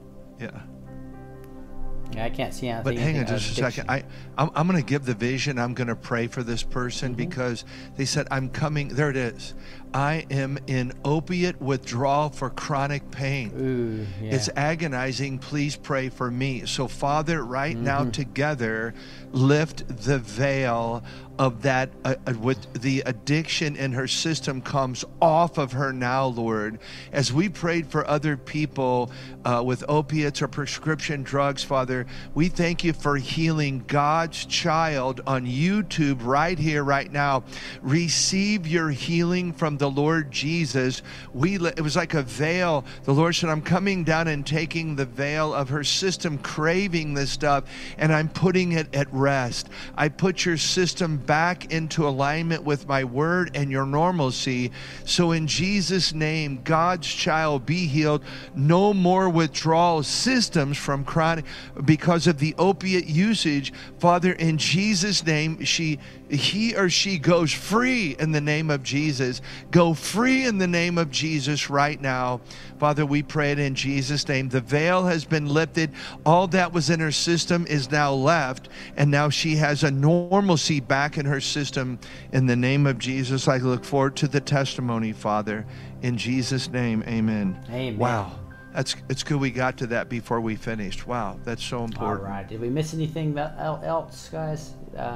Yeah, I can't see anything. But hang on just a second. I'm going to give the vision. I'm going to pray for this person because they said, I'm coming. There it is. I am in opiate withdrawal for chronic pain. Ooh, yeah. It's agonizing. Please pray for me. So, Father, right now together, lift the veil of that, with the addiction in her system comes off of her now, Lord. As we prayed for other people with opiates or prescription drugs, Father, we thank you for healing God's child on YouTube right here, right now. Receive your healing from the Lord Jesus. It was like a veil. The Lord said, I'm coming down and taking the veil of her system craving this stuff, and I'm putting it at rest. I put your system back into alignment with my word and your normalcy. So in Jesus' name, God's child, be healed. No more withdrawal systems from chronic because of the opiate usage. Father, in Jesus' name, he or she goes free in the name of Jesus. Go free in the name of Jesus right now. Father, we pray it in Jesus' name. The veil has been lifted. All that was in her system is now left, and now she has a normalcy back in her system. In the name of Jesus, I look forward to the testimony, Father. In Jesus' name, amen. Amen. Wow. It's good we got to that before we finished. Wow, that's so important. All right. Did we miss anything else, guys?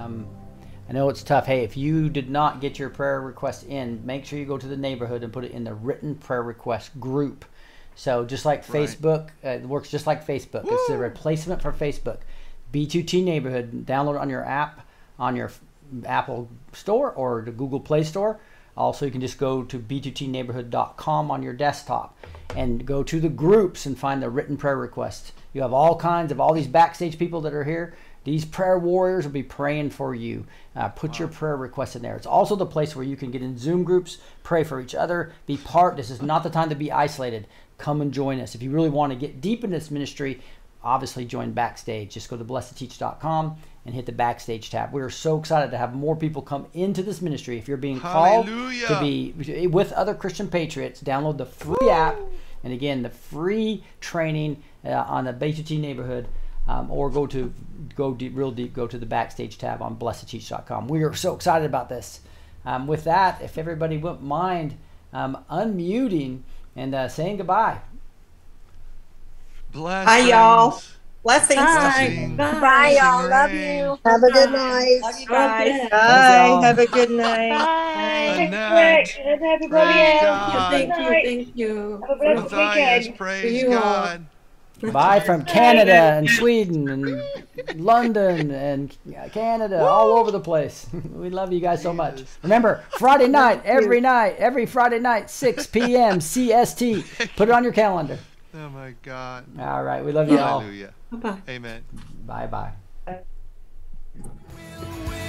I know it's tough. Hey, if you did not get your prayer request in, make sure you go to the neighborhood and put it in the written prayer request group. So just like Facebook, it works just like Facebook. It's a replacement for Facebook. B2T Neighborhood, download it on your app, on your Apple Store or the Google Play Store. Also, you can just go to b2tneighborhood.com on your desktop and go to the groups and find the written prayer requests. You have all kinds of all these backstage people that are here. These prayer warriors will be praying for you. Put your prayer requests in there. It's also the place where you can get in Zoom groups, pray for each other, be part. This is not the time to be isolated. Come and join us. If you really want to get deep in this ministry, obviously join Backstage. Just go to blessed2teach.com and hit the Backstage tab. We are so excited to have more people come into this ministry. If you're being called to be with other Christian patriots, download the free app. And again, the free training on the B2T Neighborhood. Or go real deep, go to the Backstage tab on blessed2teach.com. We are so excited about this. With that, if everybody wouldn't mind unmuting and saying goodbye. Blessings. Bye, y'all. Blessings. Blessings. Bye, y'all. Love you. Have a good night. Love you guys. Bye. Have a good night. Bye. Annette, Everybody praise else. God. Thank you. Have a blessed Matthias, weekend. praise God. Bye from Canada and Sweden and London and Canada, all over the place. We love you guys so much. Remember, Friday night, every Friday night, 6 p.m. CST. Put it on your calendar. Oh my God. All right, we love you all. Hallelujah. Bye-bye. Amen. Bye-bye. We'll